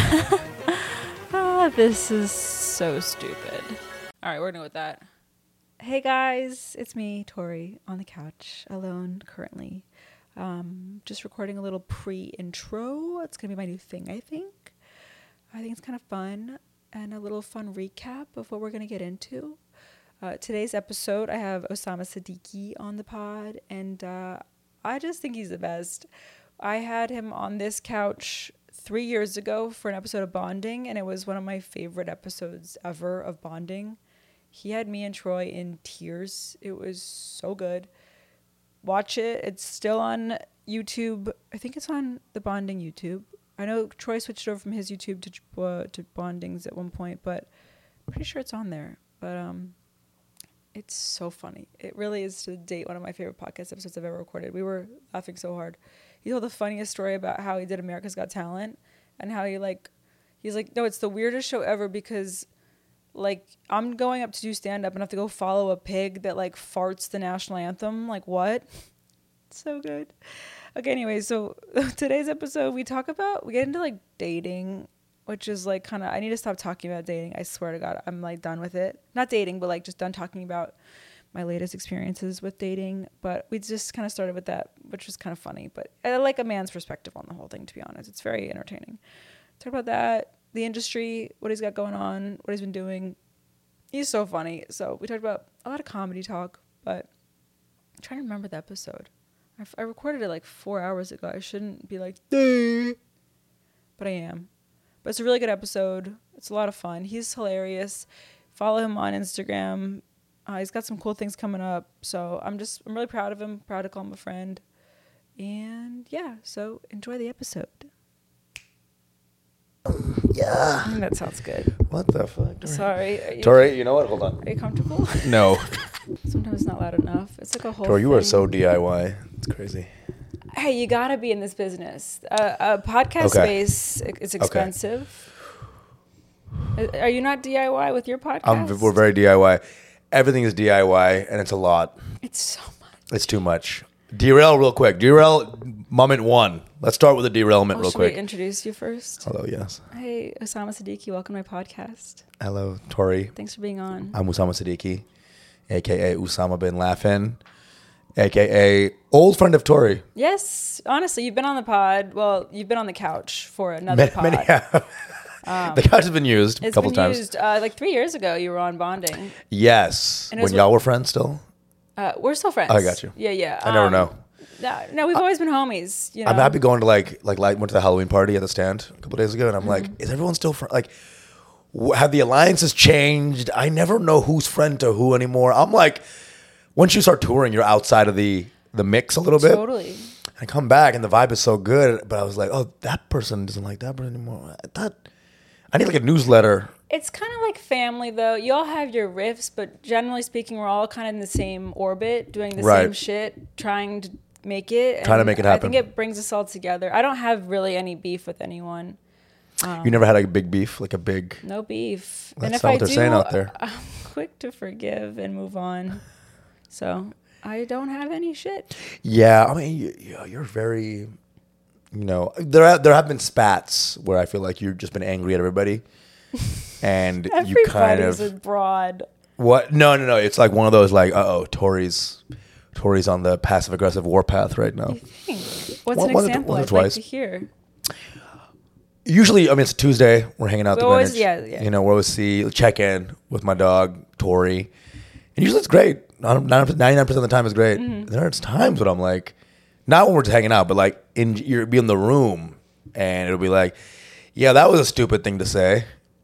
This is so stupid. All right, we're gonna go with that. Hey guys, it's me, Tori, on the couch, alone currently. Just recording a little pre-intro. It's gonna be my new thing, I think. I think it's kind of fun, and a little fun recap of what we're gonna get into. Today's episode, I have Osama Siddiqui on the pod, and I just think he's the best. I had him on this couch 3 years ago for an episode of Bonding, and it was one of my favorite episodes ever of Bonding. He had me and Troy in tears. It was so good. Watch it. It's still on YouTube. I think it's on the Bonding YouTube. I know Troy switched over from his YouTube to Bonding's at one point, but I'm pretty sure it's on there. But it's so funny. It really is, to date, one of my favorite podcast episodes I've ever recorded. We were laughing so hard. He told the funniest story about how he did America's Got Talent and how he's like, no, it's the weirdest show ever because, like, I'm going up to do stand-up and I have to go follow a pig that, like, farts the national anthem. Like, what? It's so good. Okay, anyway, so today's episode, we get into, like, dating, which is, like, kind of, I need to stop talking about dating. I swear to God, I'm, like, done with it. Not dating, but, like, just done talking about my latest experiences with dating. But we just kind of started with that, which was kind of funny. But I like a man's perspective on the whole thing, to be honest. It's very entertaining. Talk about that, the industry, what he's got going on, what he's been doing. He's so funny. So we talked about a lot of comedy talk, but I'm trying to remember the episode. I recorded it like 4 hours ago. I shouldn't be like, duh, but I am. But it's a really good episode. It's a lot of fun. He's hilarious. Follow him on Instagram. He's got some cool things coming up. So I'm really proud of him. Proud to call him a friend. And yeah, so enjoy the episode. Yeah. I think that sounds good. What the fuck? Sorry. Tori, you know what? Hold on. Are you comfortable? No. Sometimes it's not loud enough. It's like a whole Tori, you thing. are so DIY. It's crazy. Hey, you gotta be in this business. A podcast space is expensive. Okay. Are you not DIY with your podcast? We're very DIY. Everything is DIY, and it's a lot. It's so much. It's too much. Derail real quick. Derail moment one. Let's start with a derailment real quick. Should we introduce you first? Hello, yes. Hey, Osama Siddiqui. Welcome to my podcast. Hello, Tori. Thanks for being on. I'm Osama Siddiqui, a.k.a. Usama bin Laden, a.k.a. old friend of Tori. Yes. Honestly, you've been on the pod. Well, you've been on the couch for another pod. The couch has been used a couple times. It's been used. Like 3 years ago, you were on Bonding. Yes. When y'all were friends still? We're still friends. I got you. Yeah. I never know. No, we've always been homies. You know? I'm happy going to like went to the Halloween party at the stand a couple days ago, and I'm like, is everyone still friends? Like, have the alliances changed? I never know who's friend to who anymore. I'm like, once you start touring, you're outside of the mix a little bit. Totally. I come back and the vibe is so good, but I was like, oh, that person doesn't like that person anymore. I need like a newsletter. It's kind of like family, though. You all have your riffs, but generally speaking, we're all kind of in the same orbit, doing the same shit, trying to make it. Trying to make it happen. I think it brings us all together. I don't have really any beef with anyone. You never had like a big beef, like a big... No beef. That's and if not I what they're do, saying out there. I'm quick to forgive and move on. So I don't have any shit. Yeah, I mean, you're very... You know, there have been spats where I feel like you've just been angry at everybody. And you kind of... Everybody's a broad. What? No. It's like one of those like, Tori's on the passive aggressive warpath right now. You think? What's an example I'd like to hear? Usually, I mean, it's a Tuesday. We're hanging out. Yeah. You know, we'll always check in with my dog Tori, and usually it's great. 99% of the time is great. Mm-hmm. There's times when I'm like, not when we're just hanging out, but like you'll be in the room, and it'll be like, yeah, that was a stupid thing to say.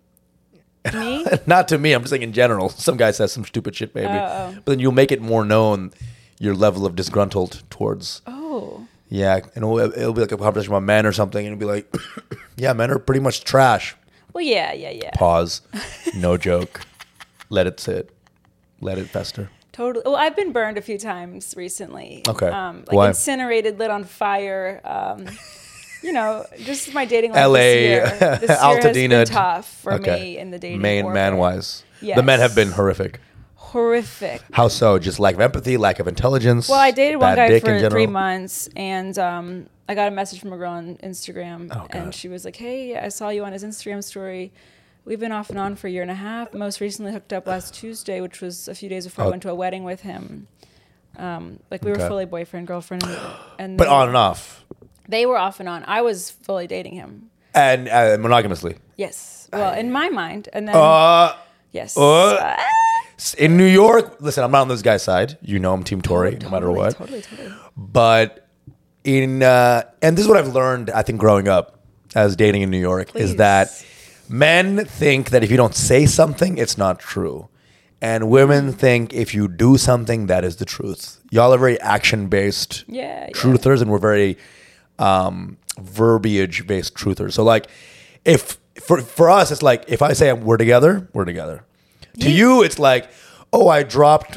Me? Not to me. I'm just saying in general. Some guy says some stupid shit, maybe. But then you'll make it more known your level of disgruntled towards. Oh. Yeah, and it'll be like a conversation about men or something, and it'll be like, yeah, men are pretty much trash. Well, yeah. Pause. No joke. Let it sit. Let it fester. Totally. Well, I've been burned a few times recently. Okay. Why? Incinerated, lit on fire. You know, just my dating life LA, this year. This year has been tough for okay. me in the dating man-wise. Yes. The men have been horrific. Horrific. How so? Just lack of empathy, lack of intelligence? Well, I dated one guy for in 3 months, and I got a message from a girl on Instagram, Oh, God. and she was like, "Hey, I saw you on his Instagram story. We've been off and on for a year and a half. Most recently hooked up last Tuesday, which was a few days before I went to a wedding with him. Like we were Okay. fully boyfriend, girlfriend, and But on and off. they were off and on. I was fully dating him. And monogamously. Yes. Well, in my mind, and then yes. In New York, listen, I'm not on this guy's side. You know I'm Team Tory, no matter what. Totally. But and this is what I've learned, I think, growing up as dating in New York, Please. is that men think that if you don't say something, it's not true. And women think if you do something, that is the truth. Y'all are very action-based truthers, and we're very verbiage-based truthers. So, like, if for us, it's like, if I say we're together, we're together. To you, it's like, oh, I dropped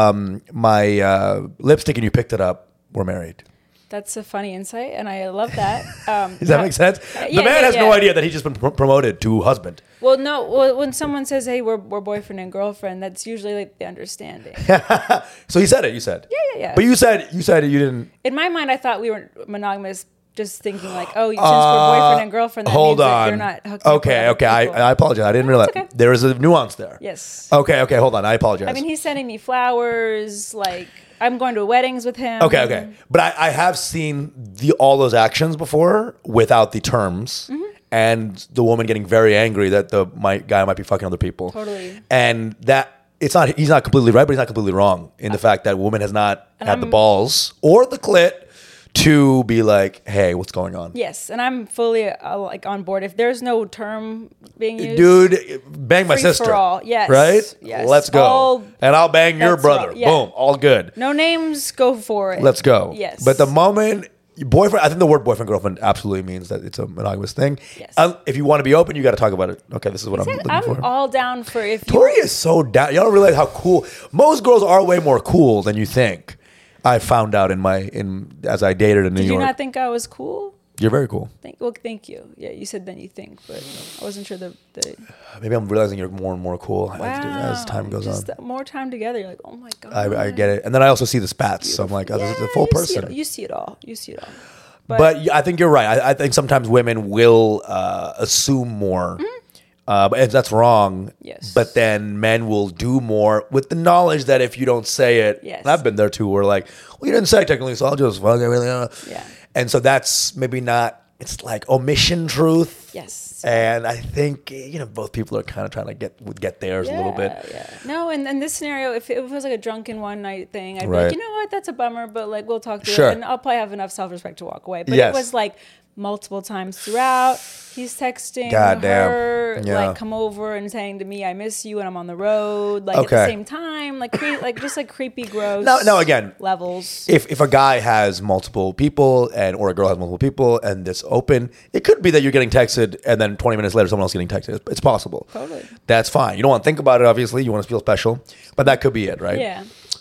my lipstick and you picked it up. We're married. That's a funny insight, and I love that. Does that make sense? The man has no idea that he's just been promoted to husband. Well, no. Well, when someone says, "Hey, we're boyfriend and girlfriend," that's usually like the understanding. So he said it. You said. Yeah. But you said you didn't. In my mind, I thought we were monogamous. Just thinking like, oh, since we're boyfriend and girlfriend, that hold means on. that you're not hooked up with Okay. other people. I apologize. I didn't realize okay. there is a nuance there. Yes. Okay. Hold on. I apologize. I mean, he's sending me flowers. Like, I'm going to weddings with him. Okay. But I have seen all those actions before without the terms, and the woman getting very angry that my guy might be fucking other people. Totally. And that he's not completely right, but he's not completely wrong in the fact that woman has not had the balls or the clit to be like, hey, what's going on? Yes, and I'm fully like on board. If there's no term being used, Dude, bang my free sister. for all. Yes. Right? Yes. Let's go. All- and I'll bang your That's brother. right. Yeah. Boom. All good. no names, go for it. Let's go. Yes. But the moment boyfriend, I think the word boyfriend girlfriend absolutely means that it's a monogamous thing. Yes. If you want to be open, you got to talk about it. Okay, this is what I'm looking I'm for. all down for if Tori you. is so down. Y'all don't realize how cool. Most girls are way more cool than you think. I found out as I dated in New Did York. you not think I was cool? You're very cool. Thank you. Yeah, you said then you think, but I wasn't sure the Maybe I'm realizing you're more and more cool as time goes just on. more time together, you're like, oh my god. I get it. And then I also see the spats. So I'm like, oh, this is a full person. You see it all. But I think you're right. I think sometimes women will assume more. But that's wrong. Yes. But then men will do more with the knowledge that if you don't say it, Yes. and I've been there too, where like, well, you didn't say it technically, so I'll just fuck it. Really. Yeah. And so that's maybe not, it's like omission truth. Yes. And I think, both people are kind of trying to get theirs a little bit. Yeah. No, and in this scenario, if it was like a drunken one night thing, I'd be Right. like, you know what, that's a bummer, but like we'll talk through Sure. it, and I'll probably have enough self-respect to walk away. But Yes. it was like multiple times throughout. He's texting Goddamn. her, Yeah. like come over and saying to me, "I miss you," and I'm on the road, like at Okay. the same time, like just like creepy, gross. Now again, levels. if a guy has multiple people or a girl has multiple people and it's open, it could be that you're getting texted and then 20 minutes later someone else getting texted. It's possible. Totally. That's fine. You don't want to think about it, obviously. You want to feel special. But that could be it, right? Yeah.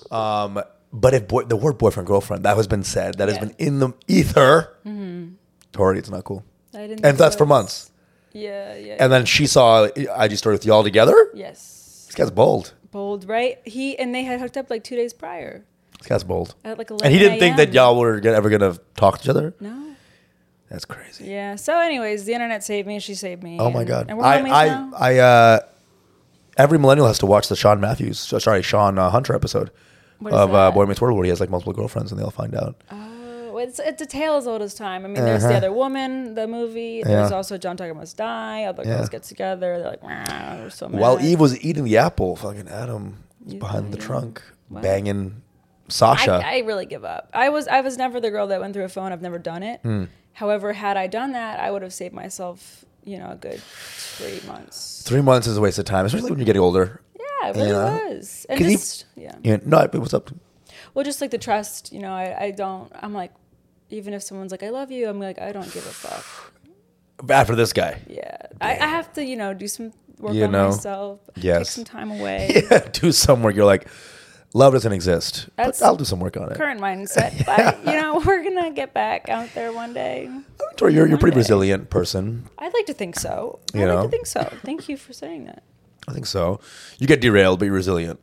But if the word boyfriend, girlfriend, that has been said, that has Yeah. been in the ether, Tori, it's not cool. I didn't And think that's it for was- months. Yeah. And then she saw IG story with y'all together. Yes. This guy's bold. Bold, right? And they had hooked up like 2 days prior This guy's bold. at like 11 And he didn't think that a.m.. y'all were ever going to talk to each other? No. That's crazy. Yeah. So, anyways, the internet saved me. She saved me. Oh my God. And we're homies now. Every millennial has to watch the Sean Hunter episode What is of that? Boy Meets World, where he has like multiple girlfriends and they all find out. Oh, it's a tale as old as time. I mean, there's the other woman, the movie. There's also John Tucker Must Die. Other girls get together. They're like, "Wow, we're so mad." While Eve was eating the apple, fucking Adam was behind the trunk, banging Sasha. I really give up. I was never the girl that went through a phone. I've never done it. However, had I done that, I would have saved myself, a good 3 months. 3 months is a waste of time, especially when you're getting older. Yeah, it really was. And 'Cause just, What's up? Well, just like the trust, I'm like, even if someone's like, I love you, I'm like, I don't give a fuck. Bad for this guy. Yeah. I have to, do some work You on know, myself. yes. Take some time away. Do some work. You're like, love doesn't exist. That's but I'll do some work on it. Current mindset. But, we're going to get back out there one day. Tori, you're a pretty resilient person. I'd like to think so. You I'd know? like to think so. Thank you for saying that. I think so. You get derailed, but you're resilient.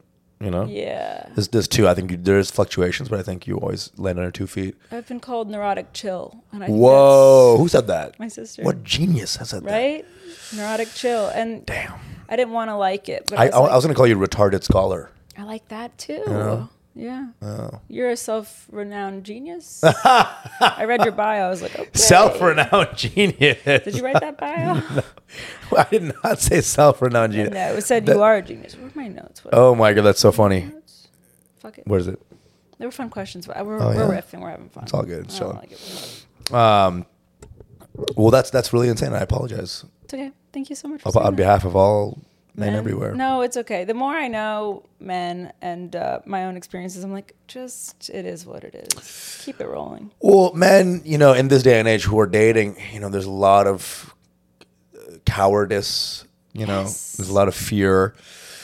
You know. Yeah. There's two. I think there's fluctuations, but I think you always land on your 2 feet. I've been called neurotic chill. And I think Whoa. Who said that? my sister. What genius has said that? Right? Neurotic chill. And Damn. I didn't want to like it, but I I was going to call you retarded scholar. I like that too. know? Yeah. Oh. You're a self-renowned genius. I read your bio. I was like, okay. Self-renowned genius. Did you write that bio? No. I did not say self-renowned genius. No, it said you are a genius. Where are my notes? What Oh my God, that's so funny. notes? Fuck it. What is it? They were fun questions. But we're Oh, yeah? riffing. We're having fun. It's all good. I So, don't like it. well, that's really insane. I apologize It's okay. Thank you so much for saying on that. behalf of all men Men. everywhere. No, it's okay. The more I know men and my own experiences, I'm like, it is what it is. Keep it rolling. Well, men, in this day and age who are dating, there's a lot of cowardice. Yes. There's a lot of fear.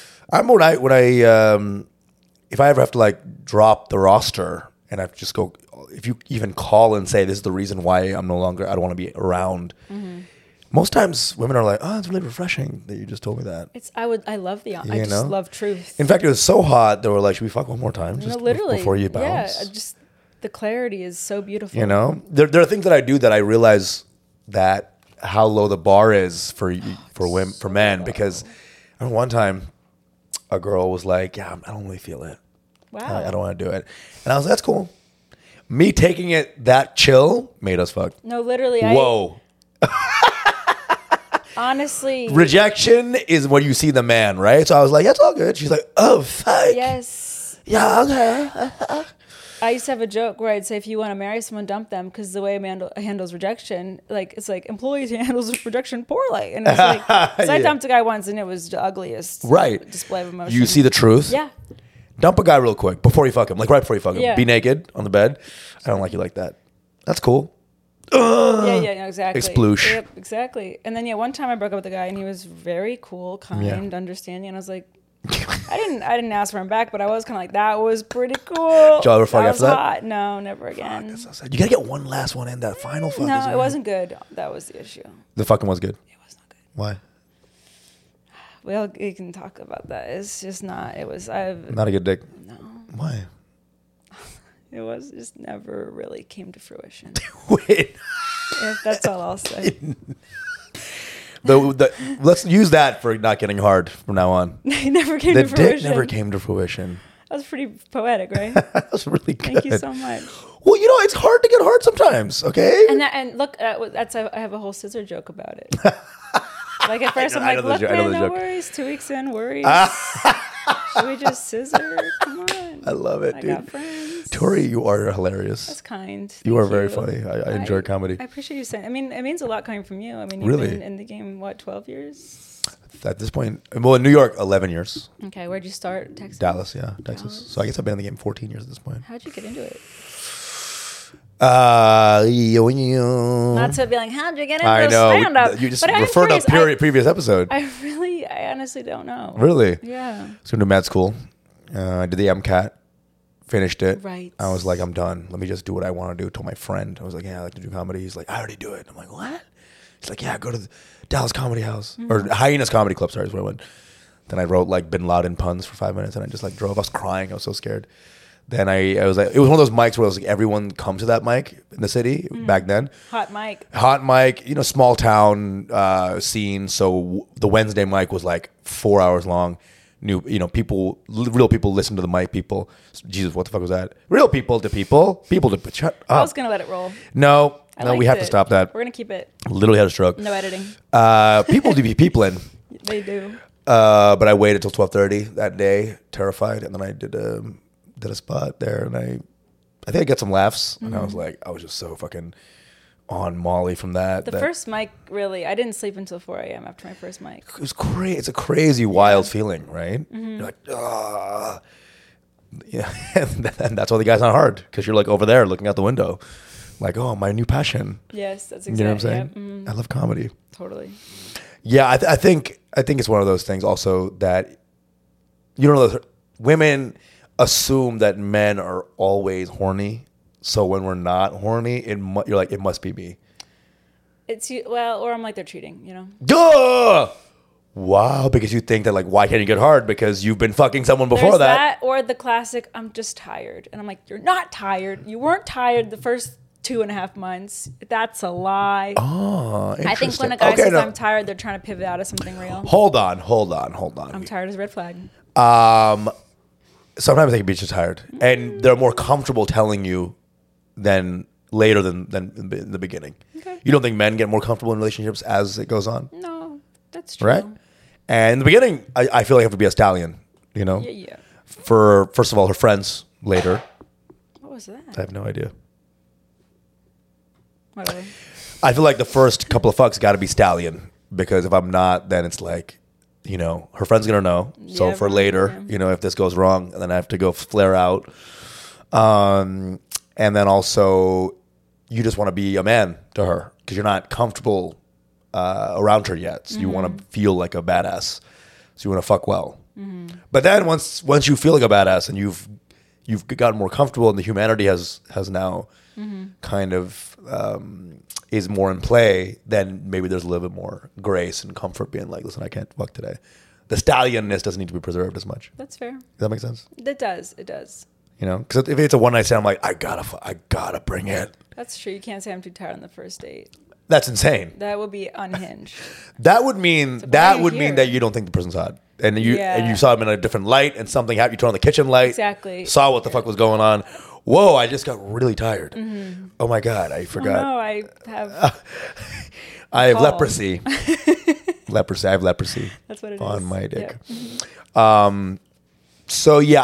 If I ever have to like drop the roster and I have to just go, if you even call and say this is the reason why I don't want to be around. Mm-hmm. Most times women are like, oh, it's really refreshing that you just told me that. I love I just love truth. In fact, it was so hot they were like, should we fuck one more time? No, literally. Before you bounce. Yeah, just the clarity is so beautiful. There are things that I do that I realize that how low the bar is for women, for men, because I remember one time a girl was like, yeah, I don't really feel it. Wow. I don't want to do it. And I was like, that's cool. Me taking it that chill made us fuck. No, literally. Whoa. Honestly. Rejection is when you see the man, right? So I was like, that's all good. She's like, oh, fuck. Yes. Yeah, okay. I used to have a joke where I'd say, if you want to marry someone, dump them, because the way a man handles rejection, it's like employees handles rejection poorly. And it's like, so I dumped a guy once, and it was the ugliest display of emotion. You see the truth? Yeah. Dump a guy real quick before you fuck him. Like right before you fuck him. Yeah. Be naked on the bed. I don't like you like that. That's cool. Yeah, exactly. Exploosh. Yep, exactly. And then one time I broke up with a guy, and he was very cool, kind, understanding, and I was like, I didn't ask for him back, but I was kind of like, that was pretty cool. Did y'all ever fuck after that? Hot. No, never again. Fuck, that's so sad. You gotta get one last one in, that final fuck. No, it wasn't good. That was the issue. The fucking was good. It was not good. Why? We can talk about that. It's just not. It was. Not a good dick. No. Why? It was just never really came to fruition. Wait. That's all I'll say. Let's use that for not getting hard from now on. It never came The to fruition. dick never came to fruition. That was pretty poetic, right? That was really good. Thank you so much. Well, it's hard to get hard sometimes, okay? And look, I have a whole scissor joke about it. Like at first, I'm I like, know the look, joke. I know man, the no joke. worries. 2 weeks in, worries. Should we just scissor? Come on. I love it, I dude. got friends. Tori, you are hilarious. That's kind. You are Thank very funny. I enjoy comedy. I appreciate you saying. I mean, it means a lot coming from you. I mean, you've Really? been in the game, what, 12 years? At this point, well, in New York, 11 years. Okay, where'd you start? Texas? Texas. Dallas. So I guess I've been in the game 14 years at this point. How'd you get into it? Not Not to be like, how'd you get into I know. stand-up? You just But I'm referred to curious. a previous episode. I honestly don't know. Really? Yeah. So I went to med school. I did the MCAT. Finished it. Right. I was like, I'm done. Let me just do what I want to do. Told my friend. I was like, yeah, I like to do comedy. He's like, I already do it. I'm like, what? He's like, yeah, go to the Dallas Comedy House. Or Hyenas Comedy Club, sorry, is where I went. Then I wrote like Bin Laden puns for 5 minutes and I just like drove. I was crying. I was so scared. Then I was like, it was one of those mics where it was like everyone comes to that mic in the city back then. Hot mic. Hot mic, small town scene. So the Wednesday mic was like 4 hours long. Real people listen to the mic. People, Jesus, what the fuck was that? Real people to people to shut up. I was gonna let it roll. No, we have liked to it. stop that. We're gonna keep it. Literally had a stroke. No editing. People to be people in. They do. But I waited till 12:30 that day, terrified, and then I did a spot there, and I think I got some laughs, and I was just so fucking on Molly from that. The first mic, really, I didn't sleep until 4 a.m. after my first mic. It was crazy. It's a crazy, wild feeling, right? You're like, ah. Yeah, and that's why the guy's not hard, because you're like over there looking out the window, like, oh, my new passion. Yes, that's exactly. You know what I'm saying? I love comedy. Totally. Yeah, I think it's one of those things also that women assume that men are always horny. So when we're not horny, you're like, it must be me. It's or I'm like they're cheating. Duh! Wow, because you think that like, why can't you get hard? Because you've been fucking someone before There's that. or the classic, I'm just tired. And I'm like, you're not tired. You weren't tired the first 2.5 months. That's a lie. Oh, interesting. I think when a guy says I'm tired, they're trying to pivot out of something real. Hold on. I'm tired is a red flag. Sometimes they can be just tired, and they're more comfortable telling you than later than in the beginning. Okay. You don't think men get more comfortable in relationships as it goes on? No, that's true. Right? And in the beginning, I feel like I have to be a stallion, you know? Yeah. For, first of all, her friends later. What was that? I have no idea. Whatever. I feel like the first couple of fucks got to be stallion, because if I'm not, then it's like, you know, her friend's going to know. So for later, you know, if this goes wrong, then I have to go flare out. And then also, you just want to be a man to her because you're not comfortable around her yet. So you want to feel like a badass. So you want to fuck well. But then once you feel like a badass and you've gotten more comfortable and the humanity has now kind of is more in play, then maybe there's a little bit more grace and comfort being like, listen, I can't fuck today. The stallionness doesn't need to be preserved as much. That's fair. Does that make sense? It does. You know, because if it's a one night stand, I'm like, I gotta bring it. That's true. You can't say I'm too tired on the first date. That's insane. That would be unhinged. That would mean that you don't think the person's hot, and you saw him in a different light, and something happened. You turned on the kitchen light, Exactly. saw what the fuck was going on. Whoa! I just got really tired. Oh my god! I forgot. No, I have. I have leprosy. I have leprosy. That's what it on is. my dick. Yep. So yeah,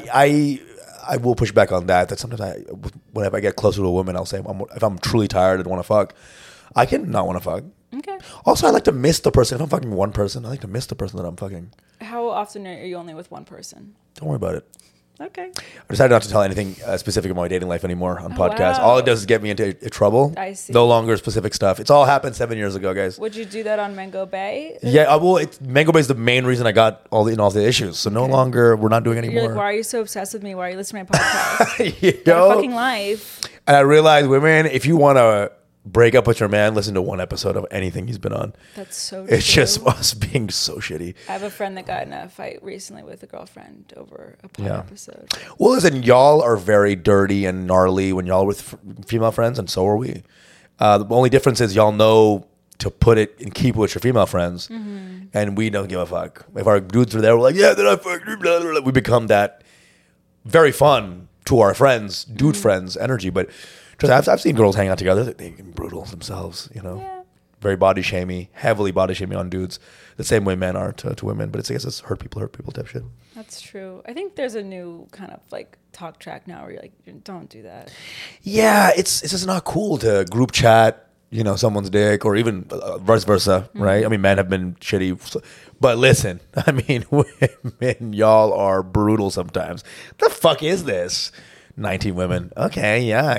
I will push back on that. That sometimes whenever I get closer to a woman, I'll say if I'm truly tired and want to fuck, I can not want to fuck. Okay. Also, I like to miss the person. If I'm fucking one person, I like to miss the person that I'm fucking. How often are you only with one person? Don't worry about it. Okay. I decided not to tell anything specific about my dating life anymore on podcasts. Wow. All it does is get me into trouble. I see. No longer specific stuff. It's all happened 7 years ago, guys. Would you do that on Mango Bay? Yeah, Mango Bay is the main reason I got all the issues. So no longer, we're not doing anymore. You're like, why are you so obsessed with me? Why are you listening to my podcast? You Your know? fucking life. And I realized, women, if you want to break up with your man, listen to one episode of anything he's been on. That's so true. It's just us being so shitty. I have a friend that got in a fight recently with a girlfriend over a pod episode. Well, listen, y'all are very dirty and gnarly when y'all are with female friends, and so are we. The only difference is y'all know to put it and keep it with your female friends, and we don't give a fuck. If our dudes are there, we're like, yeah, then I fuck. We become that very fun to our friends, dude friends energy, but. I've seen girls hang out together. They can be brutal themselves, you know. Yeah. Very body shamey, heavily body shamey on dudes. The same way men are to women. But I guess it's hurt people type shit. That's true. I think there's a new kind of like talk track now where you're like, don't do that. Yeah, it's just not cool to group chat, you know, someone's dick, or even vice versa, right? I mean, men have been shitty. But listen, I mean, women, y'all are brutal sometimes. The fuck is this? 19 women. Okay, yeah.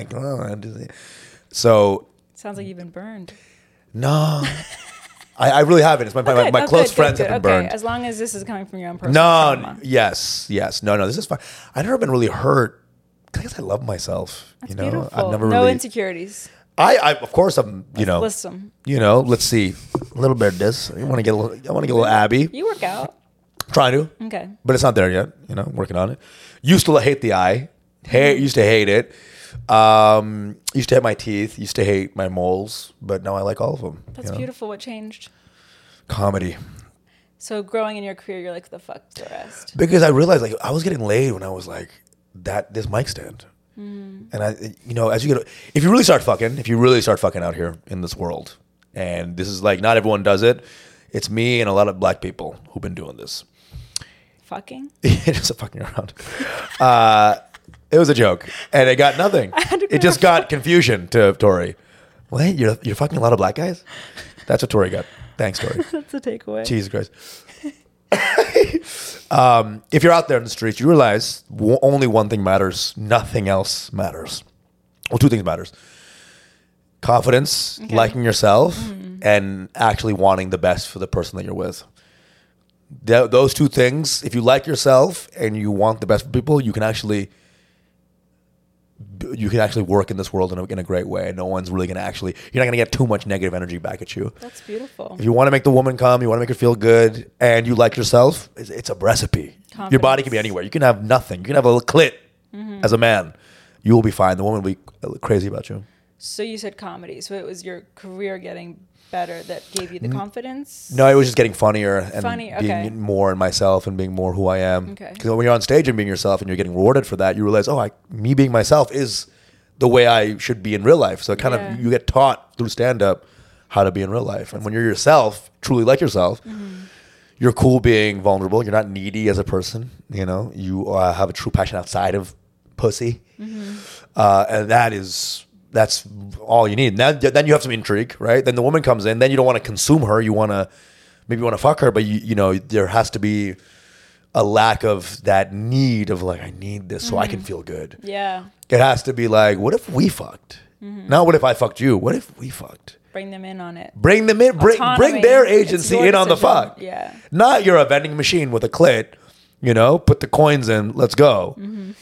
So Sounds like you've been burned. No, I really haven't. It's my close friends have been burned. As long as this is coming from your own personal trauma. Yes. No, this is fine. I've never been really hurt. I guess I love myself. That's beautiful. I've never no really insecurities. I of course I'm. List them. Let's see a little bit of this. I want to get a little Abby. You work out. Trying to. Okay. But it's not there yet. Working on it. Used to hate the eye. Used to hate it. Used to hate my teeth. Used to hate my moles. But now I like all of them. That's beautiful. What changed? Comedy. So growing in your career, you're like, the fuck the rest. Because I realized I was getting laid when I was like this mic stand. And as you if you really start fucking out here in this world, and this is like not everyone does it. It's me and a lot of black people who've been doing this. Fucking? Just a fucking around. It was a joke, and it got nothing. It just got confusion to Tori. Wait, you're fucking a lot of black guys? That's what Tori got. Thanks, Tori. That's a takeaway. Jesus Christ. If you're out there in the streets, you realize only one thing matters. Nothing else matters. Well, two things matters. Confidence, liking yourself, and actually wanting the best for the person that you're with. Those two things, if you like yourself and you want the best for people, you can actually you can actually work in this world in a great way. No one's really going to actually, you're not going to get too much negative energy back at you. That's beautiful. If you want to make the woman come, you want to make her feel good, and you like yourself, it's a recipe. Confidence. Your body can be anywhere. You can have nothing. You can have a little clit as a man. You will be fine. The woman will be crazy about you. So you said comedy. So it was your career getting better that gave you the confidence? No, it was just getting funnier and okay. being more in myself and being more who I am. Okay. Because when you're on stage and being yourself and you're getting rewarded for that, you realize, me being myself is the way I should be in real life. So kind of you get taught through stand-up how to be in real life. And when you're yourself, truly like yourself, you're cool being vulnerable. You're not needy as a person. You know, you have a true passion outside of pussy. And that's all you need. Then you have some intrigue, right? Then the woman comes in. Then you don't want to consume her. You want to fuck her, but you know there has to be a lack of that need of like, I need this so I can feel good. Yeah. It has to be like, what if we fucked? Not what if I fucked you. What if we fucked? Bring them in on it. Bring them in. Bring their agency in on the fuck. Yeah. Not you're a vending machine with a clit. You know, put the coins in. Let's go.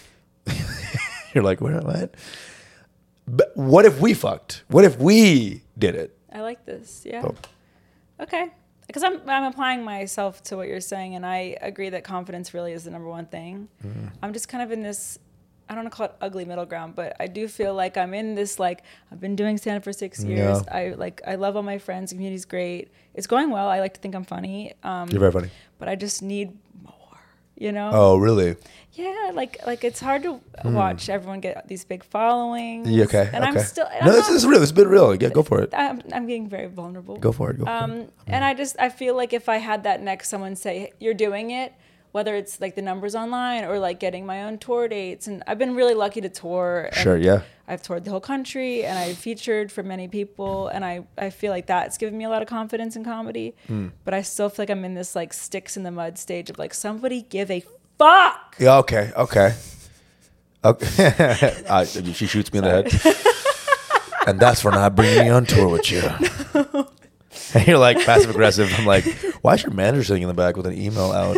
You're like, what? But what if we fucked? What if we did it? I like this. Yeah. Oh. Okay. Because I'm applying myself to what you're saying, and I agree that confidence really is the number one thing. I'm just kind of in this, I don't want to call it ugly middle ground, but I do feel like I'm in this, like, I've been doing stand-up for 6 years. Yeah. I love all my friends. The community's great. It's going well. I like to think I'm funny. You're very funny. But I just need more, you know? Oh, really? Yeah, like it's hard to watch everyone get these big followings. Yeah, okay. And okay. I'm still... this is real. It's been real. Yeah, go for it. I'm getting very vulnerable. Go for it. Go for it. And I feel like if I had that next someone say, you're doing it, whether it's like the numbers online or like getting my own tour dates. And I've been really lucky to tour. Sure, yeah. I've toured the whole country and I've featured for many people. And I feel like that's given me a lot of confidence in comedy. But I still feel like I'm in this like sticks in the mud stage of like, somebody give a fuck. Yeah, okay. She shoots me in the head. And that's for not bringing me on tour with you. And you're like passive aggressive. I'm like, why is your manager sitting in the back with an email out?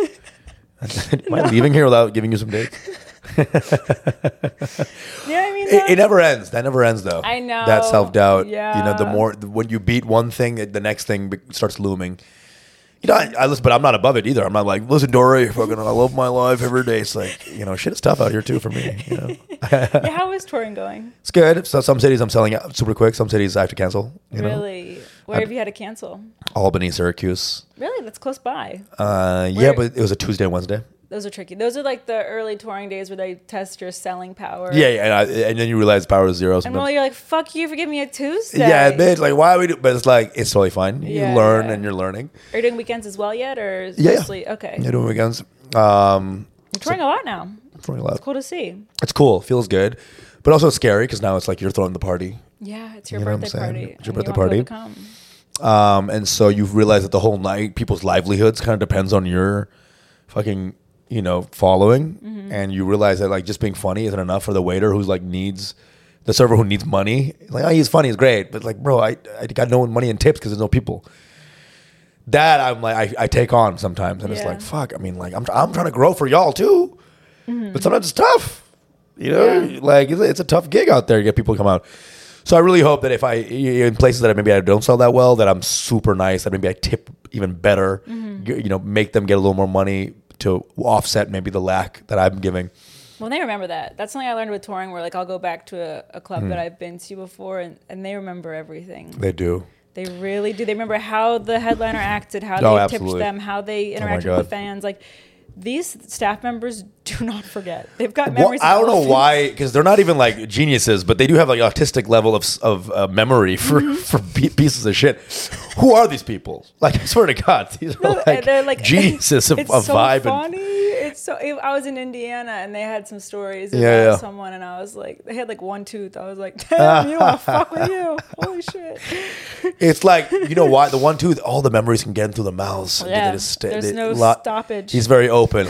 Am I leaving here without giving you some dates? You know what I mean? It never ends. That never ends, though. I know. That self-doubt. Yeah. You know, when you beat one thing, the next thing starts looming. You know, I listen, but I'm not above it either. I'm not like, listen, Dory, fucking, I love my life every day. It's like, you know, shit is tough out here too for me. You know, Yeah, how is touring going? it's good. So some cities I'm selling out super quick. Some cities I have to cancel. You know? Really? Where have you had to cancel? Albany, Syracuse. Really? That's close by. Yeah, but it was a Tuesday and Wednesday. Those are tricky. Those are like the early touring days where they test your selling power. Yeah, and then you realize power is zero. And well, you're like, fuck you for giving me a Tuesday. Yeah, bitch. Like, why are we do? But it's like, it's totally fine. You Yeah, learn yeah. and you're learning. Are you doing weekends as well yet, or Yeah. mostly? Okay. You're doing weekends. You're touring a lot now. Touring a lot. It's cool to see. It's cool. Feels good. But also scary because now it's like you're throwing the party. Yeah, it's your You know what I'm birthday saying? party. It's your and birthday you want people party. to come. And so you realize that the whole night, people's livelihoods kind of depends on your fucking, you know, following. And you realize that like just being funny isn't enough for the waiter who's like the server who needs money. Like, oh, he's funny, he's great. But like, bro, I got no money in tips because there's no people. That I'm like, I take on sometimes. And it's Yeah. like, fuck, I mean, like, I'm trying to grow for y'all too. But sometimes it's tough. You know, Yeah. like it's a tough gig out there to get people to come out. So I really hope that if in places that maybe I don't sell that well, that I'm super nice, that maybe I tip even better, you know, make them get a little more money to offset maybe the lack that I'm giving. Well, they remember that. That's something I learned with touring where like I'll go back to a club that I've been to before and they remember everything. They do. They really do. They remember how the headliner acted, how Oh, they absolutely. tipped them, how they my interacted with God. the fans. Like these staff members do not forget. They've got Well, memories. I of don't know elephants. why, because they're not even like geniuses, but they do have like autistic level of memory for pieces of shit. Who are these people? Like, I swear to God, these are They're like geniuses of it's so vibe. funny. It's so. I was in Indiana and they had some stories about Yeah. someone, and I was like, they had like one tooth. I was like, damn, you want to fuck with you? Holy shit! It's like, you know why? The one tooth, all the memories can get in through the mouths. Yeah, They just there's no stoppage. He's very open.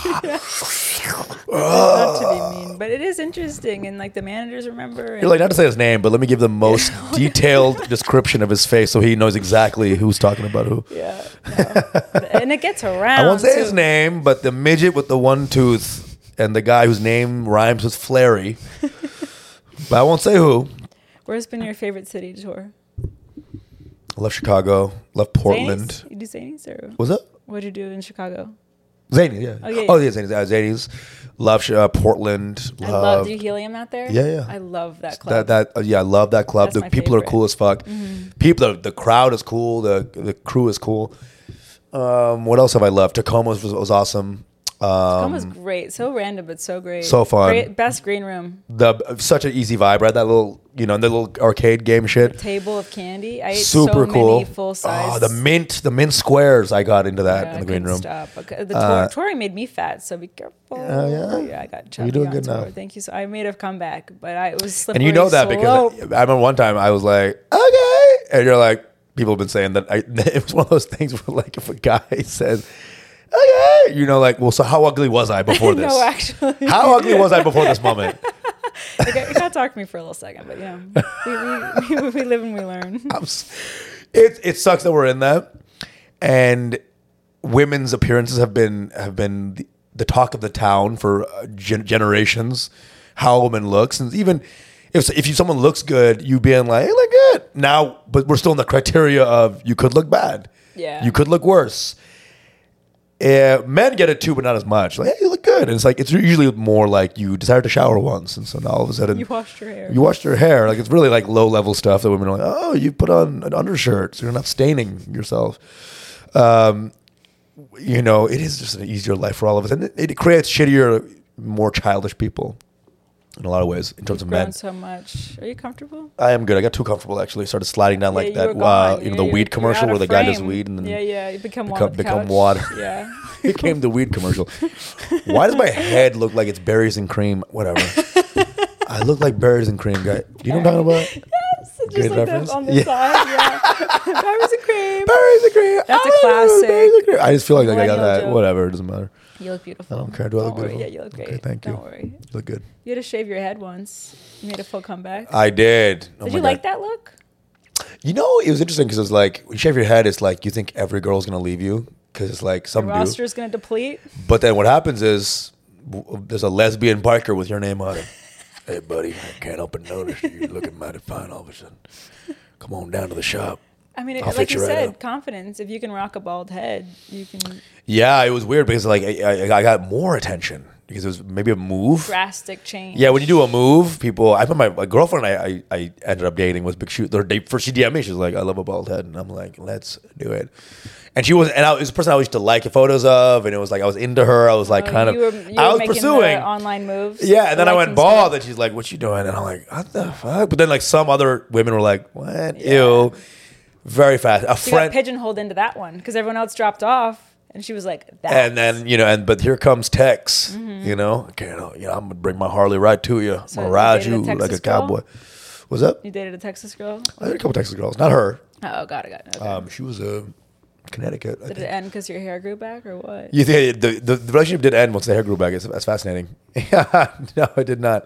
Not to be mean, but it is interesting, and like the managers remember. You're like, not to say his name, but let me give the most detailed description of his face so he knows exactly who's talking about who. Yeah, no. And it gets around. I won't say too. his name, but the midget with the one tooth and the guy whose name rhymes with Flary. but I won't say who. Where's been your favorite city to tour? I love Chicago. Love Portland. Zanies? You do Zanies or What's up? what'd you do in Chicago? Zanies, yeah. Oh, yeah. Oh, yeah, Zanies. Zanies. Love Portland. I love. Do you Helium out there? Yeah, yeah. I love that club. Yeah, I love that club. That's The my people are favorite. cool as fuck. People, the crowd is cool. The crew is cool. What else have I loved? Tacoma was awesome. Tacoma's great. So random, but so great. So fun. Great, best green room. Such an easy vibe, right? That little, the little arcade game shit. Table of candy. I ate Super so cool. many full size. Oh, the mint squares. I got into that in the green room. Stop. The touring made me fat, so be careful. Oh, yeah? I got chubby. You're doing on good tour. now. Thank you. So I made a comeback, but it was slippery. And you know that because I remember one time I was like, okay, and you're like, people have been saying that. It was one of those things where like if a guy says, okay, like, well, so how ugly was I before this? No, actually. How ugly was I before this moment? Okay, you gotta talk to me for a little second, but we live and we learn. It sucks that we're in that, and women's appearances have been the talk of the town for generations. How a woman looks, and even if someone looks good, you being like, hey, look good now, but we're still in the criteria of you could look bad, Yeah, you could look worse. Men get it too, but not as much. Like, hey, you look good. And it's like, it's usually more like you decided to shower once. And so now all of a sudden you washed your hair. You washed your hair. Like, it's really like low level stuff that women are like, oh, you put on an undershirt so you're not staining yourself. It is just an easier life for all of us. And it creates shittier, more childish people in a lot of ways in terms of men. So much. Are you comfortable? I am good. I got too comfortable actually. Started sliding down like that. The weed commercial where the guy does weed and then you become one water. Yeah, it became the weed commercial. Why does my head look like it's berries and cream? Whatever. I look like berries and cream guy. Do you know what I'm talking about? Yes, just Good like reference? on the side. Yeah, berries and cream. Berries and cream. That's a classic. I just feel like I got that. joke. Whatever. It doesn't matter. You look beautiful. I don't care. Do I look Don't worry. beautiful? Yeah, you look great. Okay, thank you. Don't worry. You look good. You had to shave your head once. You made a full comeback. I did. Oh Did my you God. like that look? It was interesting because it was like when you shave your head, it's like you think every girl's gonna leave you because it's like some Your do. roster's going to deplete. But then what happens is there's a lesbian biker with your name on it. Hey, buddy, I can't help but notice you're looking mighty fine all of a sudden. Come on down to the shop. I mean, I'll like fit you you right said, up. confidence. If you can rock a bald head, you can Yeah, it was weird because like I got more attention because it was maybe a move. drastic change. Yeah, when you do a move, people. I put my girlfriend I ended up dating was big shoot. Their date first, she DM'd me. She was like, "I love a bald head," and I'm like, "Let's do it." And she was, and it was a person I used to like photos of, and it was like I was into her. I was like, You were I was making pursuing the online moves. Yeah, and then I went liking bald, stuff. and she's like, "What you doing?" And I'm like, "What the fuck?" But then like some other women were like, "What? Yeah. Ew." Very fast. A She got friend. pigeonholed into that one because everyone else dropped off, and she was like, that. And then but here comes Tex. Okay, I'm gonna bring my Harley right to you. So I'm gonna you ride dated a you like Texas a cowboy. girl? What's up? You dated a Texas girl? I dated a couple Texas girls, not her. Oh, got it. Okay. She was Connecticut. I Did it think. end because your hair grew back or what? You think the relationship did end once the hair grew back? That's fascinating. No, it did not.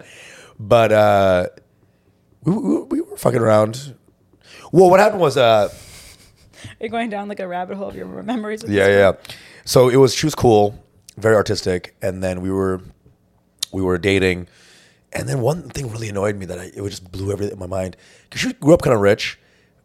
But we were fucking around. Well, what happened was You're going down like a rabbit hole of your memories. Of yeah. So she was cool, very artistic, and then we were dating, and then one thing really annoyed me that it just blew everything in my mind because she grew up kind of rich,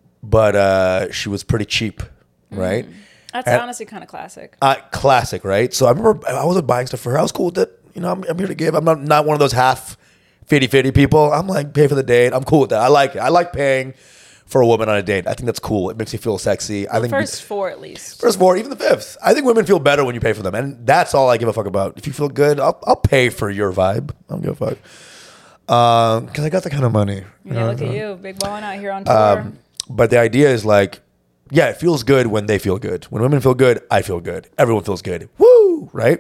but she was pretty cheap, right? That's And- honestly kind of classic. Classic, right? So I remember I wasn't buying stuff for her. I was cool with it. I'm here to give. I'm not one of those half 50-50 people. I'm like, pay for the date. I'm cool with that. I like it. I like paying for a woman on a date. I think that's cool. It makes me feel sexy. I think First four at least. First four, even the fifth. I think women feel better when you pay for them, and that's all I give a fuck about. If you feel good, I'll pay for your vibe. I don't give a fuck because I got the kind of money. Yeah, look at you, big balling out here on tour. But the idea is like, yeah, it feels good when they feel good. When women feel good, I feel good. Everyone feels good. Woo, right?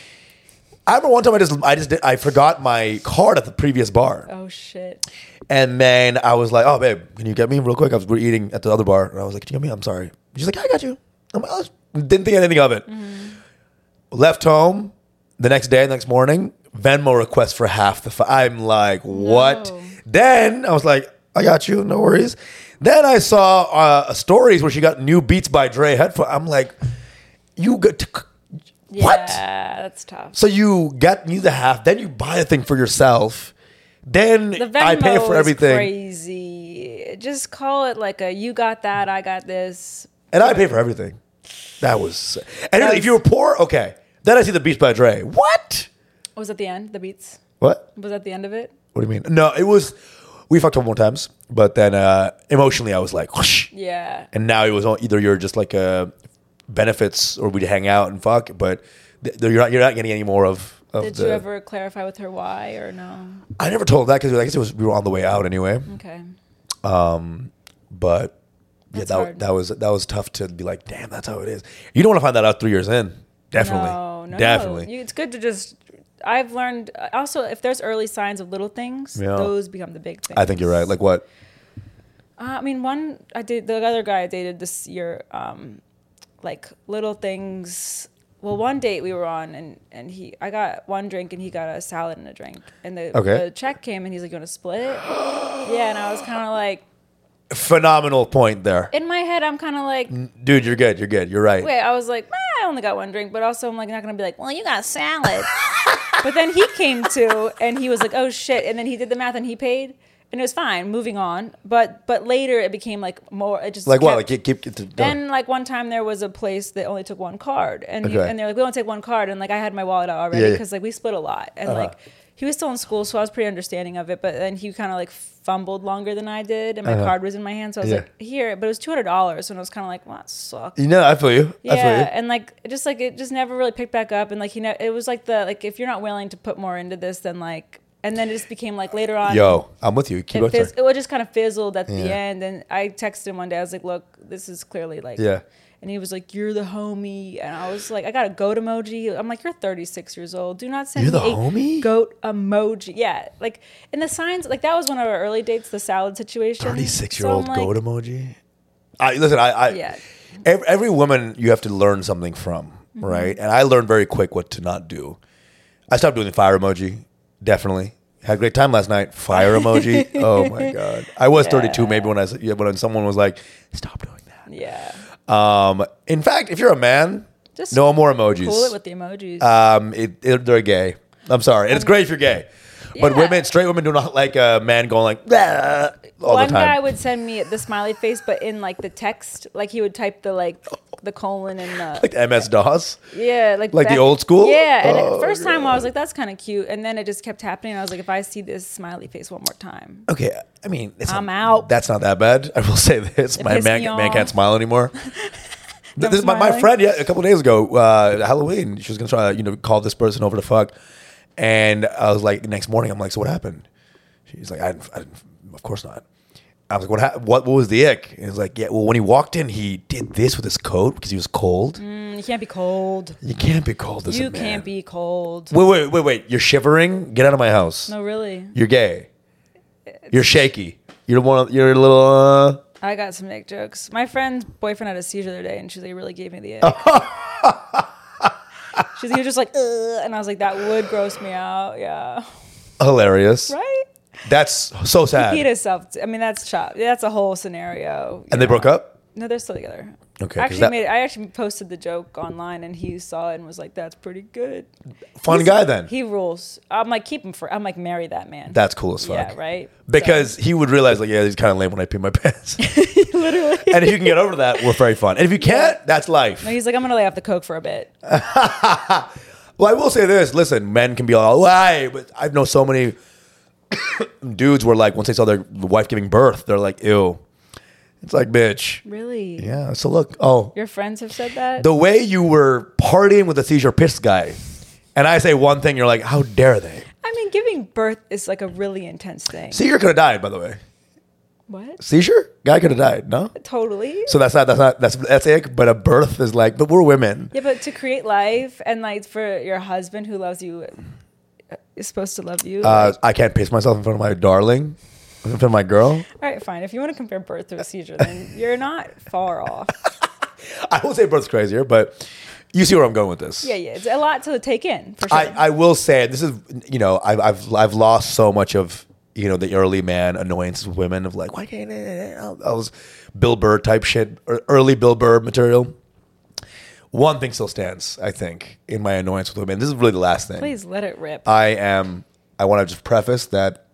I remember one time I forgot my card at the previous bar. Oh shit. And then I was like, "Oh, babe, can you get me real quick?" We're eating at the other bar, and I was like, "Can you get me? I'm sorry." She's like, "Yeah, I got you." I'm like, oh, didn't think anything of it. Left home the next day, next morning, Venmo request for half the. I'm like, what? No. Then I was like, "I got you, no worries." Then I saw stories where she got new Beats by Dre headphones. I'm like, "You got what?" Yeah, that's tough. So you get me the half, then you buy a thing for yourself. then The Venmo I pay for everything. is crazy. Just call it like a you got that, I got this. And I pay for everything. That was... And if you were poor, okay. Then I see the Beats by Dre. What? Was at the end, the Beats? What? Was at the end of it? What do you mean? No, it was... We fucked up more times, but then emotionally I was like, whoosh. Yeah. And now it was either you're just like benefits or we'd hang out and fuck, but you're not getting any more of Did you ever clarify with her why or no? I never told that because I guess we were on the way out anyway. Okay. But yeah, That's hard. that was tough to be like, damn, that's how it is. You don't want to find that out 3 years in. Definitely. No. Definitely. It's good to just. I've learned also if there's early signs of little things, those become the big things. I think you're right. Like what? I mean, the other guy I dated this year, like little things. Well, one date we were on, and I got one drink and he got a salad and a drink, and the check came and he's like, "You want to split?" Yeah, and I was kind of like, phenomenal point there. in my head, I'm kind of like, dude, you're good. You're right. wait, I was like, I only got one drink, but also I'm like not gonna be like, well, you got a salad. But then he came to, and he was like, oh shit, and then he did the math and he paid. And it was fine, moving on. But later it became like more. It just like kept, what? Like keep then like one time there was a place that only took one card, and and they're like, we don't take one card, and like I had my wallet out already because like we split a lot, and like he was still in school, so I was pretty understanding of it. But then he kind of like fumbled longer than I did, and my card was in my hand, so I was like, here. But it was $200, and I was kind of like, well, that sucks. You know, I feel you. Yeah, I feel you. and like it just never really picked back up, and like it was like if you're not willing to put more into this, then like. And then it just became like later on. Yo, I'm with you. Keep it just kind of fizzled at the end. And I texted him one day. I was like, look, this is clearly like. Yeah. And he was like, you're the homie. And I was like, I got a goat emoji. I'm like, you're 36 years old. Do not send You're me the homie? Goat emoji. Yeah. Like, in the signs, like that was one of our early dates, the salad situation. 36-year-old so goat emoji. I every woman you have to learn something from, right? And I learned very quick what to not do. I stopped doing the fire emoji. Definitely. Had a great time last night. Fire emoji. Oh my God. I was 32 maybe when someone was like, stop doing that. Yeah. In fact, if you're a man, Just no more emojis. Cool it with the emojis. They're gay. I'm sorry. And it's great if you're gay. But straight women do not like a man going like, "Blah," all One the time. guy would send me the smiley face, but in like the text, like he would type the colon and like MS-DOS? yeah, like the old school? Yeah, and Oh, at first time I was like, that's kind of cute, and then it just kept happening. I was like, if I see this smiley face one more time, Okay, I mean, I'm out. That's not that bad. I will say this: my pissed man me can't off. smile anymore. This is my smiling? friend. Yeah, a couple days ago, Halloween, she was gonna try to call this person over to fuck, and I was like, the next morning, I'm like, so what happened? She's like, I didn't. Of course not. I was like, what was the ick? And he was like, yeah, well, when he walked in, he did this with his coat because he was cold. You can't be cold. You can't be cold as a man. You can't be cold. Wait. You're shivering? Get out of my house. No, really. You're gay. You're shaky. You're a little. I got some dick jokes. My friend's boyfriend had a seizure the other day, and she's like, it really gave me the ick. She's like, you're just like, ugh. And I was like, that would gross me out. Yeah. Hilarious. Right? That's so sad. He peed himself. I mean, that's chop. That's a whole scenario. And they broke up? No, they're still together. Okay. I actually posted the joke online, and he saw it and was like, "That's pretty good." Fun guy then. He rules. I'm like, I'm like, marry that man. That's cool as fuck. Yeah, right. Because he would realize, like, yeah, he's kind of lame when I pee my pants. Literally. And if you can get over that, we're very fun. And if you can't, that's life. No, he's like, I'm gonna lay off the coke for a bit. Well, I will say this. Listen, men can be all, why? But I've known so many dudes where, like, once they saw their wife giving birth, they're like, ew. It's like, bitch. Really? Yeah. So look, Your friends have said that? the way you were partying with the seizure pissed guy, and I say one thing, you're like, how dare they? I mean, giving birth is like a really intense thing. Seizure could have died, by the way. What? Seizure? Guy could have died, no? Totally. So that's ick, but a birth is like, but we're women. Yeah, but to create life and like for your husband who loves you is supposed to love you. I can't piss myself in front of my darling, in front of my girl. All right, fine. If you want to compare birth to a seizure, then you're not far off. I will say birth's crazier, but you see where I'm going with this. Yeah, it's a lot to take in for sure. I will say, this is, I've lost so much of, the early man annoyances with women of like, why can't I was Bill Burr type shit, or early Bill Burr material. One thing still stands, I think, in my annoyance with women. This is really the last thing. Please let it rip. I want to just preface that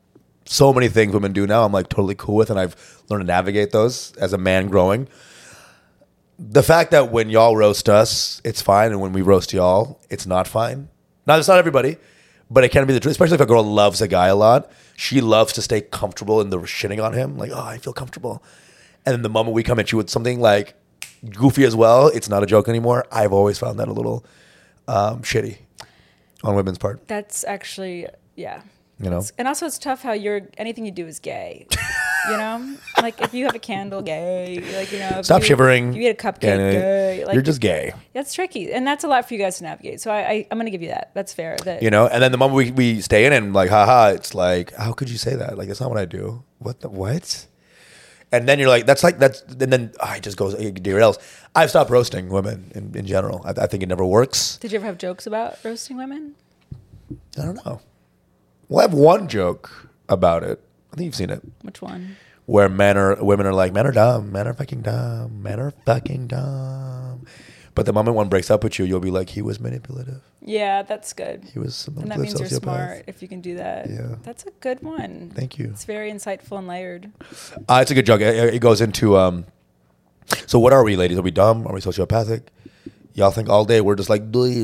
so many things women do now I'm like totally cool with, and I've learned to navigate those as a man growing. The fact that when y'all roast us, it's fine, and when we roast y'all, it's not fine. Now, it's not everybody, but it can be the truth, especially if a girl loves a guy a lot. She loves to stay comfortable in the shitting on him. Like, oh, I feel comfortable. And then the moment we come at you with something like goofy as well, it's not a joke anymore. I've always found that a little shitty on women's part. That's actually, yeah. You know? And also it's tough how anything you do is gay. You know? Like if you have a candle, gay. Like, you know. Stop shivering. If you eat a cupcake, gay. Like, you're just gay. That's tricky. And that's a lot for you guys to navigate. So I'm going to give you that. That's fair. You know? And then the moment we stay in and like, haha, it's like, how could you say that? Like, that's not what I do. What? And then you're like, and then it just goes, it derails. I've stopped roasting women in general. I think it never works. Did you ever have jokes about roasting women? I don't know. Well, I have one joke about it. I think you've seen it. Which one? Where women are like, men are dumb, men are fucking dumb, men are fucking dumb. But the moment one breaks up with you, you'll be like, he was manipulative. Yeah, that's good. He was a and that means you're smart if you can do that. Yeah. That's a good one. Thank you. It's very insightful and layered. It's a good joke. It goes into, so what are we, ladies? Are we dumb? Are we sociopathic? Y'all think all day we're just like, doy.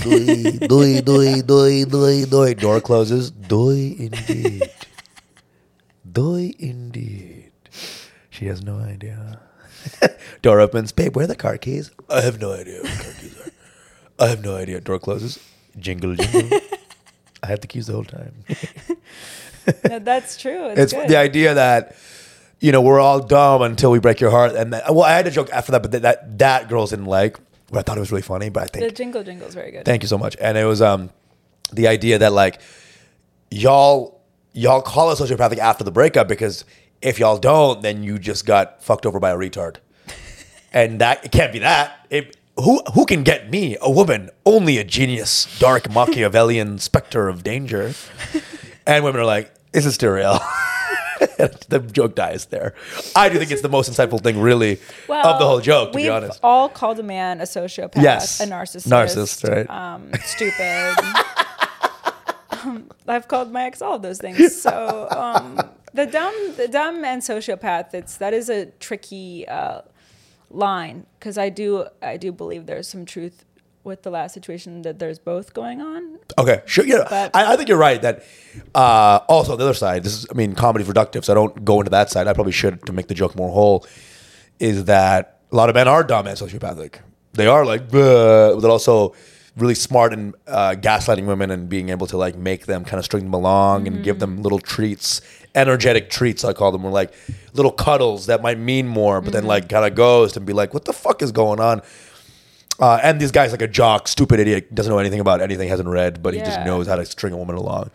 Door closes. Doy indeed. Doy indeed. She has no idea. Door opens. Babe, where are the car keys? I have no idea where the car keys are. I have no idea. Door closes. Jingle, jingle. I had the keys the whole time. No, that's true. It's good. The idea that, you know, we're all dumb until we break your heart. And I had a joke after that, but that girls didn't like. But I thought it was really funny. But I think the jingle is very good. Thank you so much. And it was the idea that like y'all call us sociopathic after the breakup because if y'all don't, then you just got fucked over by a retard. And that it can't be that. Who can get me, a woman? Only a genius, dark Machiavellian specter of danger. And women are like, this is too real. The joke dies there. I do think it's the most insightful thing, really, of the whole joke, to be honest. We've all called a man a sociopath, yes. a narcissist. Narcissist, right? Stupid. I've called my ex all of those things. So the dumb and sociopath, that is a tricky line, because I do believe there's some truth with the last situation that there's both going on. Okay, sure. Yeah, but I think you're right that also the other side, comedy's reductive, so I don't go into that side. I probably should to make the joke more whole, is that a lot of men are dumb and sociopathic. They are like, but they're also really smart and gaslighting women and being able to like make them kind of string them along and give them little treats, energetic treats, I call them, or like little cuddles that might mean more, but then like kind of ghost and be like, what the fuck is going on? And this guy's like a jock, stupid idiot, doesn't know anything about anything, hasn't read, but he just knows how to string a woman along.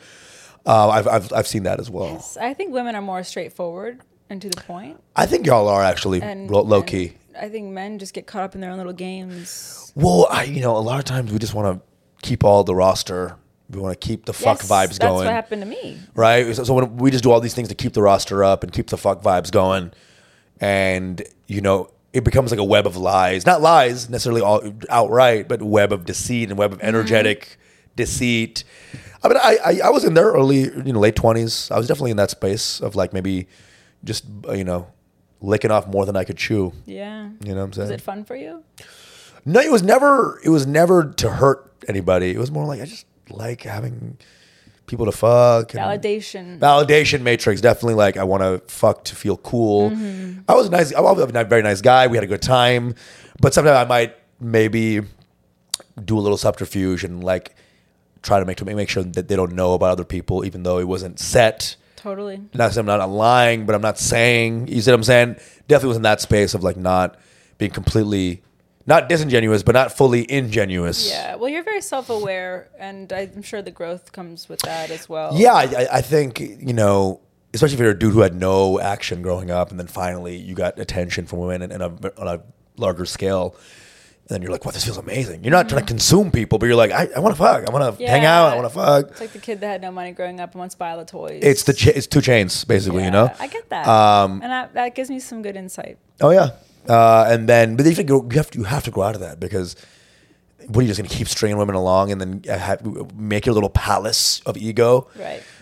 I've seen that as well. Yes, I think women are more straightforward and to the point. I think y'all are actually low key. I think men just get caught up in their own little games. Well, a lot of times we just want to keep all the roster. We want to keep the fuck vibes going. That's what happened to me. Right? So when we just do all these things to keep the roster up and keep the fuck vibes going, and, it becomes like a web of lies. Not lies necessarily all outright, but web of deceit and web of energetic deceit. I mean, I was in there early, late 20s. I was definitely in that space of like maybe just, licking off more than I could chew. Yeah. You know what I'm saying? Was it fun for you? No, it was never to hurt anybody. It was more like I just like having people to fuck. Validation matrix. Definitely like I want to fuck to feel cool. I was a very nice guy. We had a good time. But sometimes I might maybe do a little subterfuge and like try to make sure that they don't know about other people, even though it wasn't set. Totally. Not saying I'm not lying, but I'm not saying, you see what I'm saying? Definitely was in that space of like not being completely, not disingenuous, but not fully ingenuous. Yeah. Well, you're very self-aware, and I'm sure the growth comes with that as well. Yeah, I think, especially if you're a dude who had no action growing up, and then finally you got attention from women on a larger scale. And then you're like, wow, this feels amazing. You're not trying to consume people, but you're like, I want to fuck. I want to hang out. I want to fuck. It's like the kid that had no money growing up and wants to buy all the toys. It's it's 2 Chainz, basically, I get that. And that gives me some good insight. Oh, yeah. And then, but you have to grow out of that, because what are you just going to keep stringing women along and then make your little palace of ego? Right.